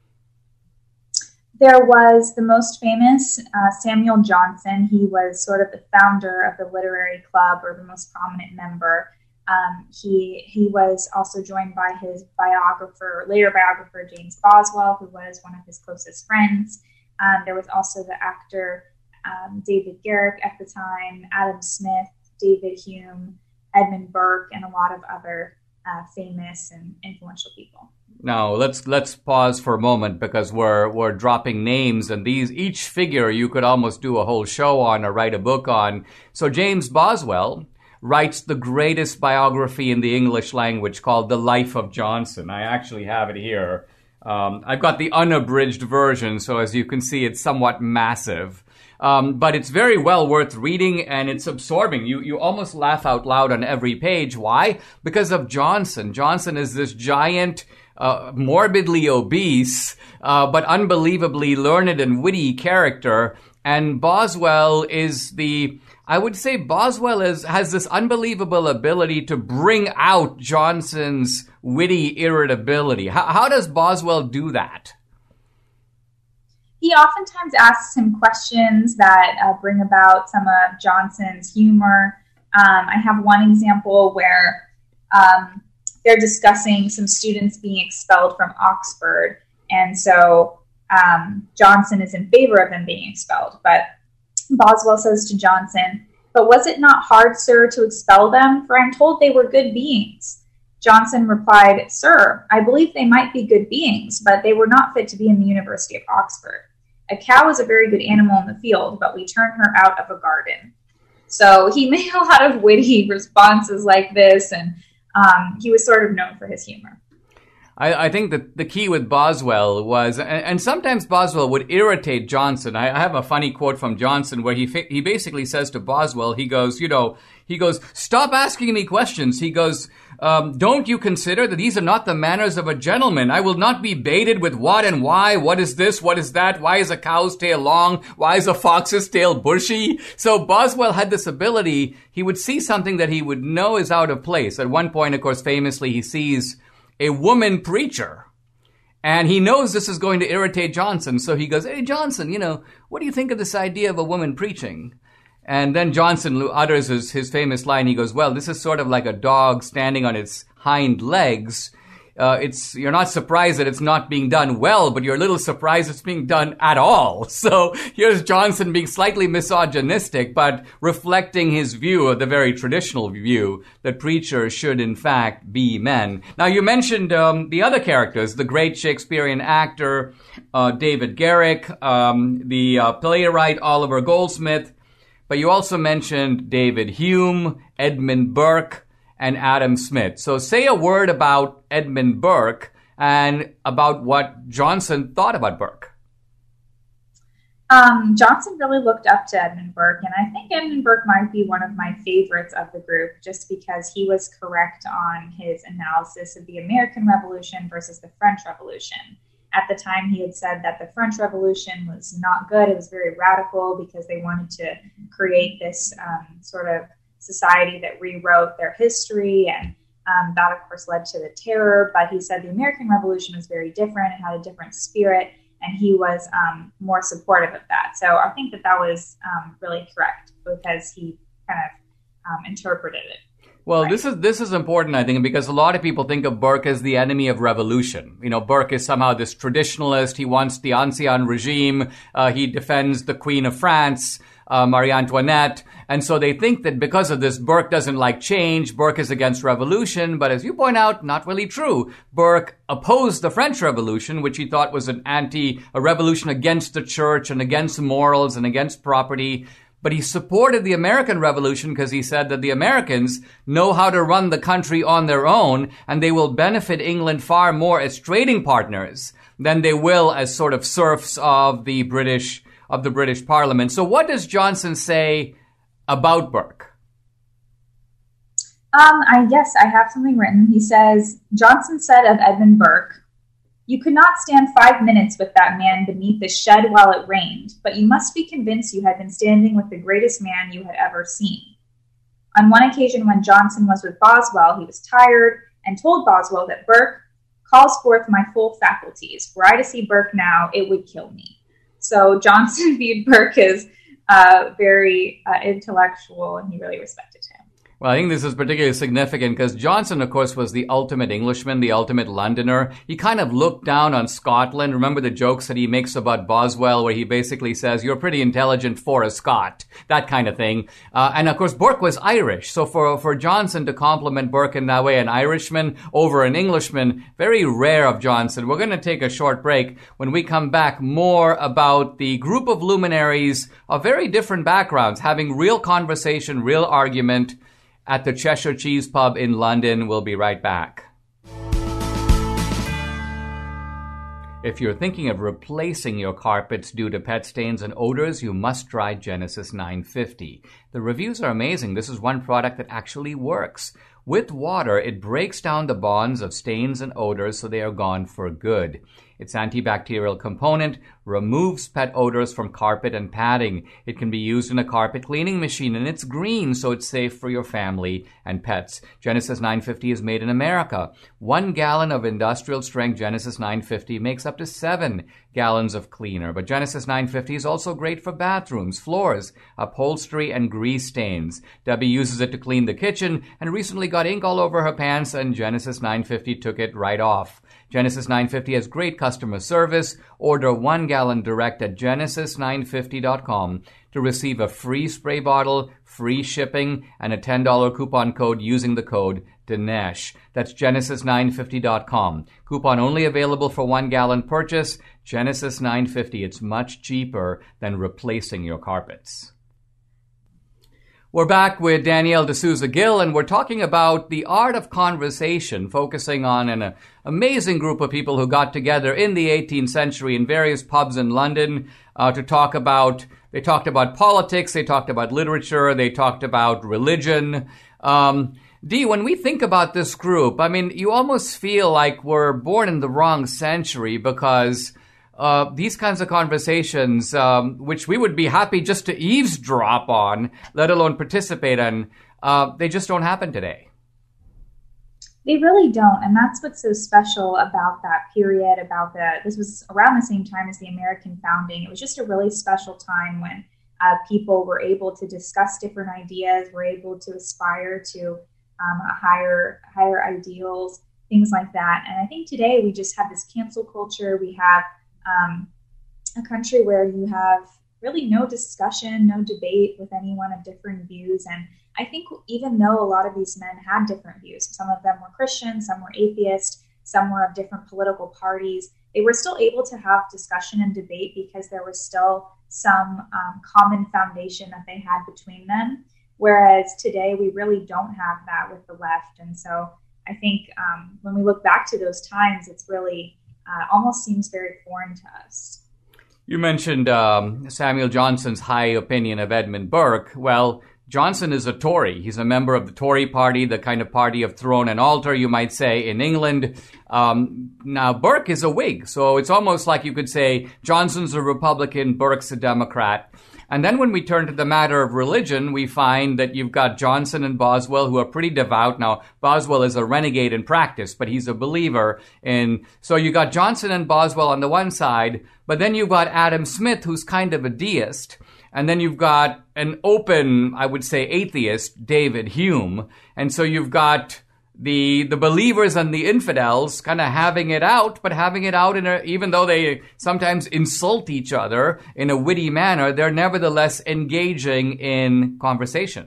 There was the most famous, uh, Samuel Johnson. He was sort of the founder of the literary club, or the most prominent member. Um, he he was also joined by his biographer, later biographer, James Boswell, who was one of his closest friends. Um, there was also the actor um, David Garrick at the time, Adam Smith, David Hume, Edmund Burke, and a lot of other uh, famous and influential people. Now let's let's pause for a moment, because we're we're dropping names, and these each figure you could almost do a whole show on or write a book on. So James Boswell writes the greatest biography in the English language called The Life of Johnson. I actually have it here. Um, I've got the unabridged version, so as you can see, it's somewhat massive. Um, but it's very well worth reading, and it's absorbing. You you almost laugh out loud on every page. Why? Because of Johnson. Johnson is this giant, uh, morbidly obese, uh, but unbelievably learned and witty character. And Boswell is the, I would say Boswell is, has this unbelievable ability to bring out Johnson's witty irritability. How, how does Boswell do that? He oftentimes asks him questions that uh, bring about some of Johnson's humor. Um, I have one example where um, they're discussing some students being expelled from Oxford. And so um, Johnson is in favor of them being expelled. But Boswell says to Johnson, "But was it not hard, sir, to expel them? For I'm told they were good beings." Johnson replied, "Sir, I believe they might be good beings, but they were not fit to be in the University of Oxford. A cow is a very good animal in the field, but we turn her out of a garden." So he made a lot of witty responses like this, and um, he was sort of known for his humor. I, I think that the key with Boswell was, and, and sometimes Boswell would irritate Johnson. I, I have a funny quote from Johnson where he he basically says to Boswell, he goes, you know, he goes, "Stop asking me questions." He goes, um, "Don't you consider that these are not the manners of a gentleman? I will not be baited with what and why. What is this? What is that? Why is a cow's tail long? Why is a fox's tail bushy?" So Boswell had this ability. He would see something that he would know is out of place. At one point, of course, famously, he sees a woman preacher, and he knows this is going to irritate Johnson. So he goes, "Hey, Johnson, you know, what do you think of this idea of a woman preaching?" And then Johnson utters his, his famous line. He goes, "Well, this is sort of like a dog standing on its hind legs. Uh, it's you're not surprised that it's not being done well, but you're a little surprised it's being done at all." So here's Johnson being slightly misogynistic, but reflecting his view of the very traditional view that preachers should, in fact, be men. Now, you mentioned um, the other characters, the great Shakespearean actor uh, David Garrick, um, the uh, playwright Oliver Goldsmith, but you also mentioned David Hume, Edmund Burke, and Adam Smith. So say a word about Edmund Burke and about what Johnson thought about Burke. Um, Johnson really looked up to Edmund Burke, and I think Edmund Burke might be one of my favorites of the group just because he was correct on his analysis of the American Revolution versus the French Revolution. At the time, he had said that the French Revolution was not good. It was very radical because they wanted to create this um, sort of society that rewrote their history, and um, that, of course, led to the terror. But he said the American Revolution was very different. It had a different spirit, and he was um, more supportive of that. So I think that that was um, really correct because he kind of um, interpreted it. Well, right. this is this is important, I think, because a lot of people think of Burke as the enemy of revolution. You know, Burke is somehow this traditionalist. He wants the ancien regime. Uh, he defends the Queen of France, uh, Marie Antoinette. And so they think that because of this, Burke doesn't like change. Burke is against revolution. But as you point out, not really true. Burke opposed the French Revolution, which he thought was an anti, a revolution against the church and against morals and against property. But he supported the American Revolution because he said that the Americans know how to run the country on their own, and they will benefit England far more as trading partners than they will as sort of serfs of the British of the British Parliament. So what does Johnson say about Burke? Um, I guess I have something written. He says, Johnson said of Edmund Burke, "You could not stand five minutes with that man beneath the shed while it rained, but you must be convinced you had been standing with the greatest man you had ever seen." On one occasion when Johnson was with Boswell, he was tired and told Boswell that Burke calls forth my full faculties. Were I to see Burke now, it would kill me. So Johnson viewed Burke as uh, very uh, intellectual, and he really respected him. Well, I think this is particularly significant because Johnson, of course, was the ultimate Englishman, the ultimate Londoner. He kind of looked down on Scotland. Remember the jokes that he makes about Boswell where he basically says, "You're pretty intelligent for a Scot," that kind of thing. Uh, and, of course, Burke was Irish. So for, for Johnson to compliment Burke in that way, an Irishman over an Englishman, very rare of Johnson. We're going to take a short break. When we come back, more about the group of luminaries of very different backgrounds, having real conversation, real argument, at the Cheshire Cheese Pub in London. We'll be right back. If you're thinking of replacing your carpets due to pet stains and odors, you must try Genesis nine fifty. The reviews are amazing. This is one product that actually works. With water, it breaks down the bonds of stains and odors so they are gone for good. Its antibacterial component removes pet odors from carpet and padding. It can be used in a carpet cleaning machine, and it's green, so it's safe for your family and pets. Genesis nine fifty is made in America. One gallon of industrial-strength Genesis nine fifty makes up to seven gallons of cleaner. But Genesis nine fifty is also great for bathrooms, floors, upholstery, and grease stains. Debbie uses it to clean the kitchen and recently got ink all over her pants, and Genesis nine fifty took it right off. Genesis nine fifty has great customer service. Order one gallon direct at genesis nine fifty dot com to receive a free spray bottle, free shipping, and a ten dollars coupon code using the code Dinesh. That's genesis nine fifty dot com. Coupon only available for one gallon purchase. Genesis nine fifty. It's much cheaper than replacing your carpets. We're back with Danielle D'Souza Gill, and we're talking about the art of conversation, focusing on an uh, amazing group of people who got together in the eighteenth century in various pubs in London uh, to talk about, they talked about politics, they talked about literature, they talked about religion. Um, Dee, when we think about this group, I mean, you almost feel like we're born in the wrong century because Uh, these kinds of conversations, um, which we would be happy just to eavesdrop on, let alone participate in, uh, they just don't happen today. They really don't, and that's what's so special about that period, about the, this was around the same time as the American founding. It was just a really special time when uh, people were able to discuss different ideas, were able to aspire to um, a higher, higher ideals, things like that. And I think today we just have this cancel culture. We have Um, a country where you have really no discussion, no debate with anyone of differing views. And I think even though a lot of these men had different views, some of them were Christian, some were atheist, some were of different political parties, they were still able to have discussion and debate because there was still some um, common foundation that they had between them. Whereas today we really don't have that with the left. And so I think um, when we look back to those times, it's really Uh, almost seems very foreign to us. You mentioned um, Samuel Johnson's high opinion of Edmund Burke. Well, Johnson is a Tory. He's a member of the Tory party, the kind of party of throne and altar, you might say, in England. Um, now, Burke is a Whig, so it's almost like you could say Johnson's a Republican, Burke's a Democrat. And then when we turn to the matter of religion, we find that you've got Johnson and Boswell, who are pretty devout. Now, Boswell is a renegade in practice, but he's a believer in... So you got Johnson and Boswell on the one side, but then you've got Adam Smith, who's kind of a deist. And then you've got an open, I would say, atheist, David Hume. And so you've got the the believers and the infidels kind of having it out, but having it out in a, even though they sometimes insult each other in a witty manner, they're nevertheless engaging in conversation.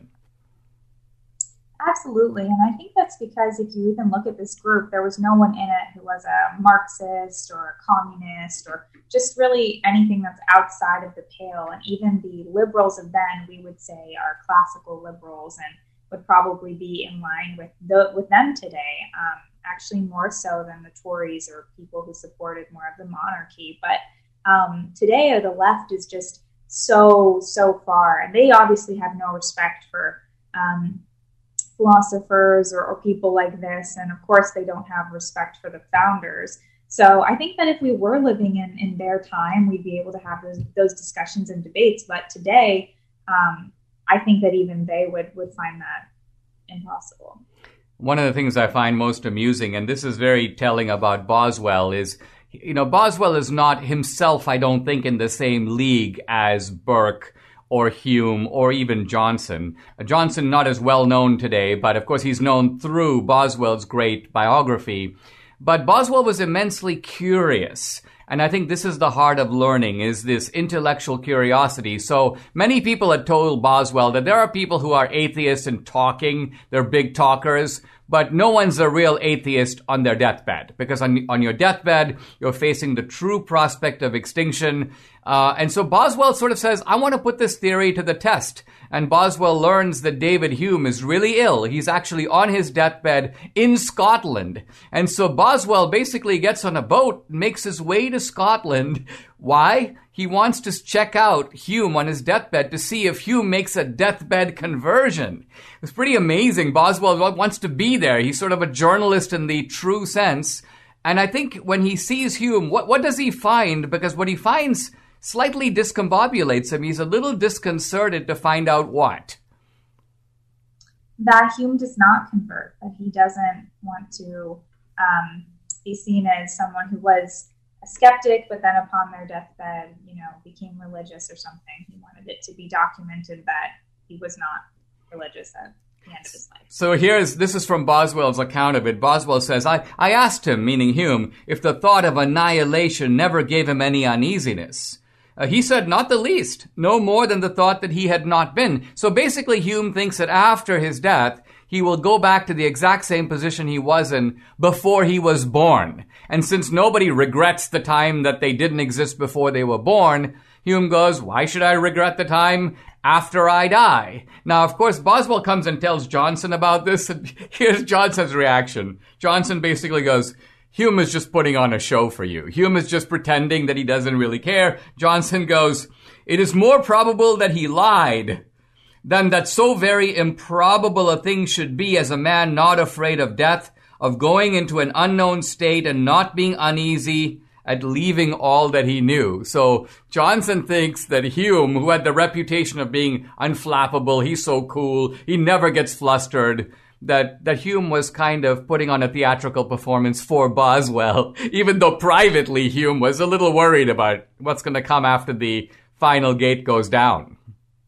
Absolutely. And I think that's because if you even look at this group, there was no one in it who was a Marxist or a communist or just really anything that's outside of the pale. And even the liberals of then, we would say, are classical liberals and would probably be in line with the, with them today, um, actually more so than the Tories or people who supported more of the monarchy. But um, today, the left is just so, so far. And they obviously have no respect for um, philosophers or, or people like this. And of course, they don't have respect for the founders. So I think that if we were living in, in their time, we'd be able to have those, those discussions and debates. But today, um, I think that even they would, would find that impossible. One of the things I find most amusing, and this is very telling about Boswell, is, you know, Boswell is not himself, I don't think, in the same league as Burke or Hume or even Johnson. Johnson not as well known today, but of course he's known through Boswell's great biography. But Boswell was immensely curious. And I think this is the heart of learning, is this intellectual curiosity. So many people had told Boswell that there are people who are atheists and talking, they're big talkers, but no one's a real atheist on their deathbed. Because on, on your deathbed, you're facing the true prospect of extinction. Uh, and so Boswell sort of says, I want to put this theory to the test. And Boswell learns that David Hume is really ill. He's actually on his deathbed in Scotland. And so Boswell basically gets on a boat, makes his way to Scotland. Why? He wants to check out Hume on his deathbed to see if Hume makes a deathbed conversion. It's pretty amazing. Boswell wants to be there. He's sort of a journalist in the true sense. And I think when he sees Hume, what, what does he find? Because what he finds slightly discombobulates him. He's a little disconcerted to find out what? That Hume does not convert, that he doesn't want to um, be seen as someone who was a skeptic, but then upon their deathbed, you know, became religious or something. He wanted it to be documented that he was not religious then. the end of his life. So here's, this is from Boswell's account of it. Boswell says, I, I asked him, meaning Hume, if the thought of annihilation never gave him any uneasiness. Uh, he said, not the least, no more than the thought that he had not been. So basically, Hume thinks that after his death, he will go back to the exact same position he was in before he was born. And since nobody regrets the time that they didn't exist before they were born, Hume goes, why should I regret the time after I die? Now, of course, Boswell comes and tells Johnson about this, and here's Johnson's reaction. Johnson basically goes, Hume is just putting on a show for you. Hume is just pretending that he doesn't really care. Johnson goes, it is more probable that he lied than that so very improbable a thing should be as a man not afraid of death, of going into an unknown state and not being uneasy at leaving all that he knew. So Johnson thinks that Hume, who had the reputation of being unflappable, he's so cool, he never gets flustered, that, that Hume was kind of putting on a theatrical performance for Boswell, even though privately Hume was a little worried about what's going to come after the final gate goes down.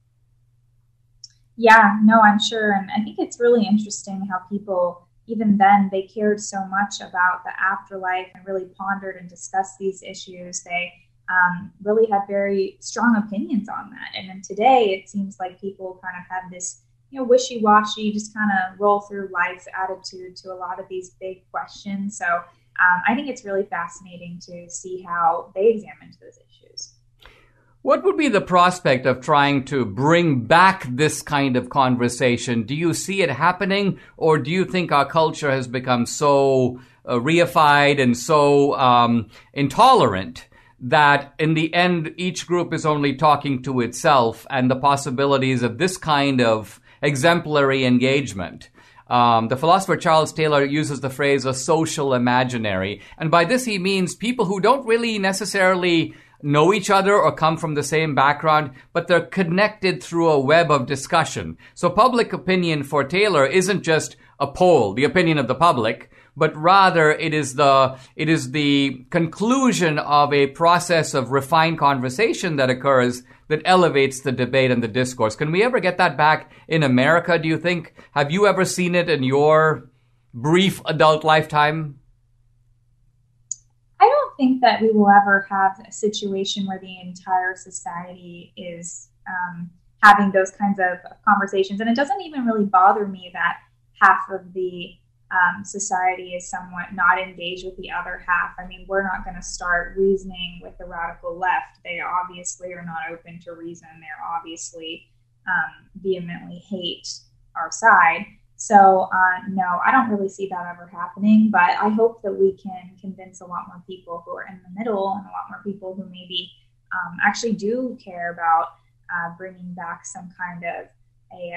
Yeah, no, I'm sure. And I think it's really interesting how people, even then, they cared so much about the afterlife and really pondered and discussed these issues. They um, really had very strong opinions on that. And then today, it seems like people kind of have this, you know, wishy-washy, just kind of roll through life attitude to a lot of these big questions. So um, I think it's really fascinating to see how they examined those issues. What would be the prospect of trying to bring back this kind of conversation? Do you see it happening, or do you think our culture has become so uh, reified and so um, intolerant that in the end each group is only talking to itself, and the possibilities of this kind of exemplary engagement? Um, the philosopher Charles Taylor uses the phrase a social imaginary, and by this he means people who don't really necessarily know each other or come from the same background, but they're connected through a web of discussion. So public opinion for Taylor isn't just a poll, the opinion of the public, but rather it is the it is the conclusion of a process of refined conversation that occurs that elevates the debate and the discourse. Can we ever get that back in America, do you think? Have you ever seen it in your brief adult lifetime? I don't think that we will ever have a situation where the entire society is um, having those kinds of conversations. And it doesn't even really bother me that half of the um, society is somewhat not engaged with the other half. I mean, we're not going to start reasoning with the radical left. They obviously are not open to reason. They're obviously um, vehemently hate our side. So, uh, no, I don't really see that ever happening, but I hope that we can convince a lot more people who are in the middle and a lot more people who maybe um, actually do care about uh, bringing back some kind of a,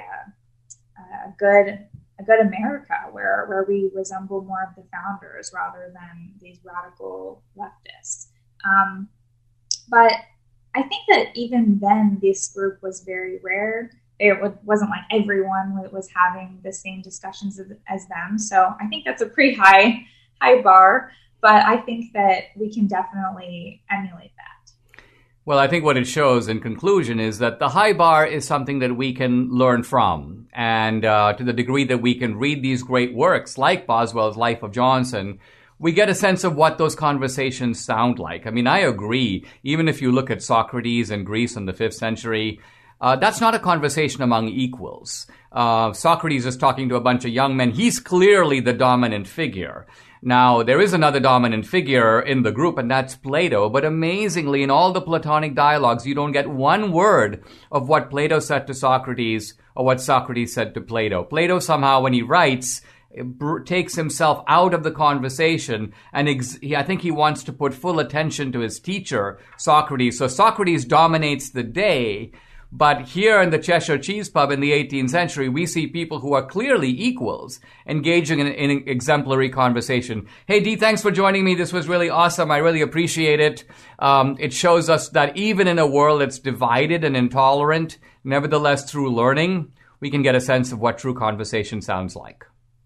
uh, a good a good America where, where we resemble more of the founders rather than these radical leftists. Um, but I think that even then, this group was very rare. It wasn't like everyone was having the same discussions as them. So I think that's a pretty high, high bar, but I think that we can definitely emulate that. Well, I think what it shows in conclusion is that the high bar is something that we can learn from. And uh, to the degree that we can read these great works like Boswell's Life of Johnson, we get a sense of what those conversations sound like. I mean, I agree. Even if you look at Socrates in Greece in the fifth century, Uh, that's not a conversation among equals. Uh, Socrates is talking to a bunch of young men. He's clearly the dominant figure. Now, there is another dominant figure in the group, and that's Plato. But amazingly, in all the Platonic dialogues, you don't get one word of what Plato said to Socrates or what Socrates said to Plato. Plato somehow, when he writes, takes himself out of the conversation, and ex- he, I think he wants to put full attention to his teacher, Socrates. So Socrates dominates the day. But here in the Cheshire Cheese Pub in the eighteenth century, we see people who are clearly equals engaging in, in an exemplary conversation. Hey, Dee, thanks for joining me. This was really awesome. I really appreciate it. Um, it shows us that even in a world that's divided and intolerant, nevertheless, through learning, we can get a sense of what true conversation sounds like.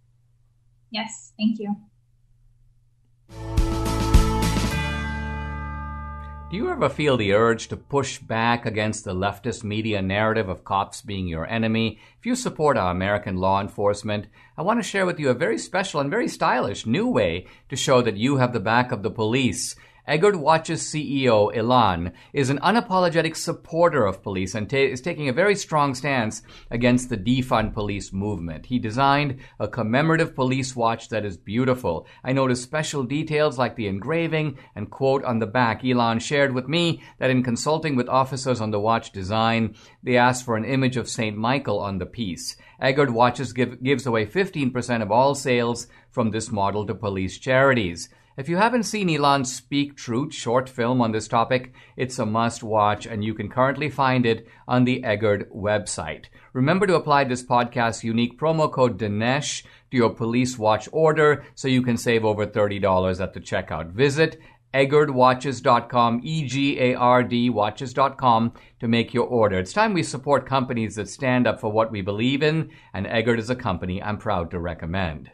Yes, thank you. Do you ever feel the urge to push back against the leftist media narrative of cops being your enemy? If you support our American law enforcement, I want to share with you a very special and very stylish new way to show that you have the back of the police. Eggard Watch's C E O, Ilan, is an unapologetic supporter of police and ta- is taking a very strong stance against the defund police movement. He designed a commemorative police watch that is beautiful. I noticed special details like the engraving and quote on the back. Ilan shared with me that in consulting with officers on the watch design, they asked for an image of Saint Michael on the piece. Eggard Watches give, gives away fifteen percent of all sales from this model to police charities. If you haven't seen Ilan's Speak Truth short film on this topic, it's a must-watch, and you can currently find it on the Eggard website. Remember to apply this podcast's unique promo code Dinesh to your police watch order so you can save over thirty dollars at the checkout. Visit eggard watches dot com, E G A R D watches dot com to make your order. It's time we support companies that stand up for what we believe in, and Eggard is a company I'm proud to recommend.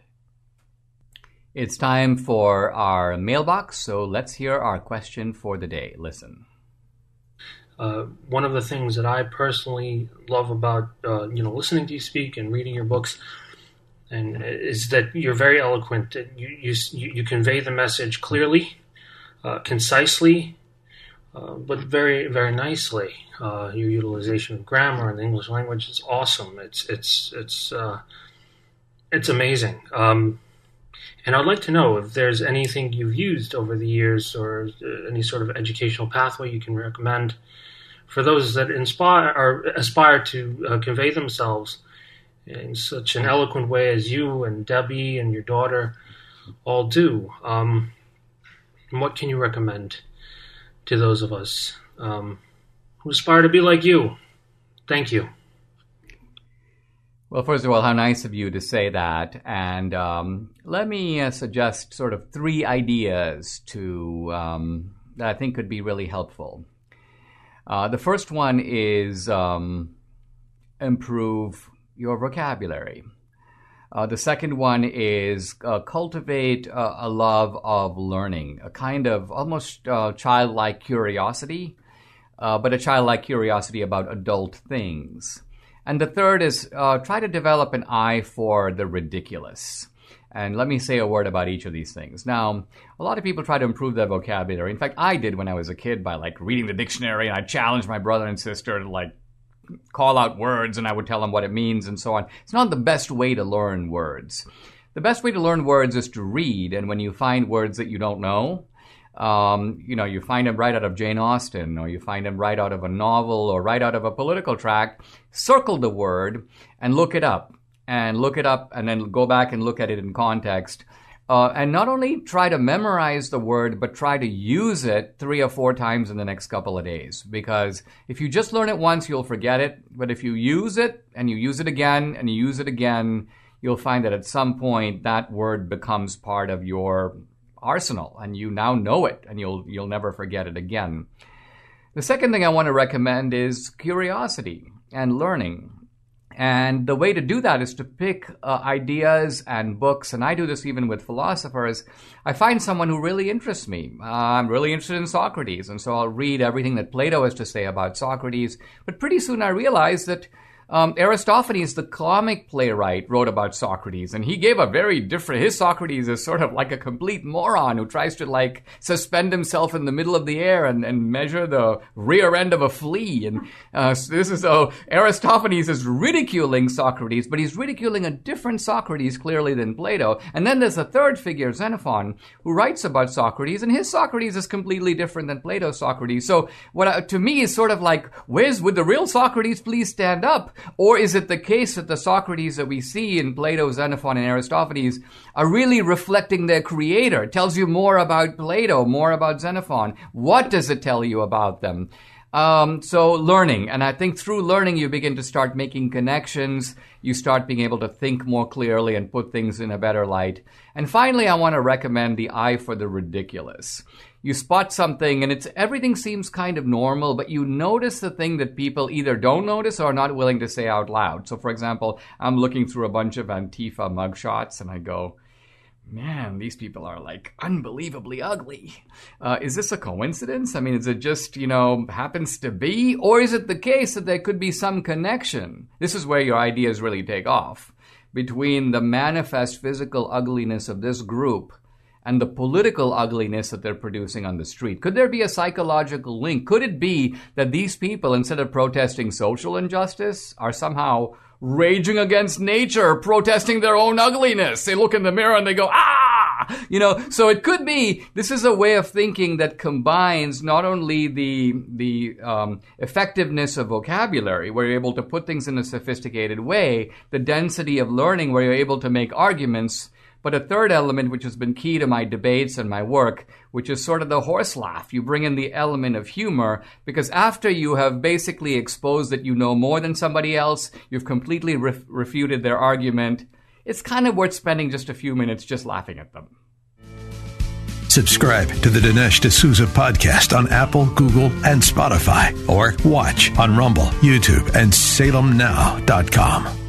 It's time for our mailbox, so let's hear our question for the day. Listen. Uh, one of the things that I personally love about uh, you know listening to you speak and reading your books, and is that you're very eloquent. You you you convey the message clearly, uh, concisely, uh, but very very nicely. Uh, your utilization of grammar and the English language is awesome. It's it's it's uh, it's amazing. Um, And I'd like to know if there's anything you've used over the years or any sort of educational pathway you can recommend for those that inspire or aspire to uh, convey themselves in such an eloquent way as you and Debbie and your daughter all do. Um, what can you recommend to those of us um, who aspire to be like you? Thank you. Well, first of all, how nice of you to say that. And um, let me uh, suggest sort of three ideas to um, that I think could be really helpful. Uh, the first one is um, improve your vocabulary. Uh, the second one is uh, cultivate uh, a love of learning, a kind of almost uh, childlike curiosity, uh, but a childlike curiosity about adult things. And the third is uh, try to develop an eye for the ridiculous. And let me say a word about each of these things. Now, a lot of people try to improve their vocabulary. In fact, I did when I was a kid by like reading the dictionary, and I challenged my brother and sister to like call out words, and I would tell them what it means and so on. It's not the best way to learn words. The best way to learn words is to read, and when you find words that you don't know, Um, you know, you find them right out of Jane Austen, or you find them right out of a novel, or right out of a political tract, circle the word and look it up, and look it up, and then go back and look at it in context. Uh, and not only try to memorize the word, but try to use it three or four times in the next couple of days. Because if you just learn it once, you'll forget it. But if you use it, and you use it again, and you use it again, you'll find that at some point that word becomes part of your arsenal, and you now know it, and you'll you'll never forget it again. The second thing I want to recommend is curiosity and learning. And the way to do that is to pick uh, ideas and books, and I do this even with philosophers. I find someone who really interests me. Uh, I'm really interested in Socrates, and so I'll read everything that Plato has to say about Socrates. But pretty soon I realized that Um, Aristophanes, the comic playwright, wrote about Socrates, and he gave a very different, his Socrates is sort of like a complete moron who tries to like suspend himself in the middle of the air and, and measure the rear end of a flea. And uh, so this is, so Aristophanes is ridiculing Socrates, but he's ridiculing a different Socrates clearly than Plato. And then there's a third figure, Xenophon, who writes about Socrates, and his Socrates is completely different than Plato's Socrates. So what I, to me is sort of like, where's, would the real Socrates please stand up? Or is it the case that the Socrates that we see in Plato, Xenophon, and Aristophanes are really reflecting their creator? It tells you more about Plato, more about Xenophon. What does it tell you about them? Um, so learning, and I think through learning you begin to start making connections, you start being able to think more clearly and put things in a better light. And finally, I want to recommend the eye for the ridiculous. You spot something and it's everything seems kind of normal, but you notice the thing that people either don't notice or are not willing to say out loud. So for example, I'm looking through a bunch of Antifa mugshots and I go, man, these people are like unbelievably ugly. Uh, is this a coincidence? I mean, is it just, you know, happens to be? Or is it the case that there could be some connection? This is where your ideas really take off. Between the manifest physical ugliness of this group and the political ugliness that they're producing on the street. Could there be a psychological link? Could it be that these people, instead of protesting social injustice, are somehow raging against nature, protesting their own ugliness? They look in the mirror and they go, ah! You know, so it could be, this is a way of thinking that combines not only the the um, effectiveness of vocabulary, where you're able to put things in a sophisticated way, the density of learning, where you're able to make arguments, but a third element, which has been key to my debates and my work, which is sort of the horse laugh. You bring in the element of humor, because after you have basically exposed that you know more than somebody else, you've completely ref- refuted their argument, it's kind of worth spending just a few minutes just laughing at them. Subscribe to the Dinesh D'Souza podcast on Apple, Google, and Spotify, or watch on Rumble, YouTube, and Salem Now dot com.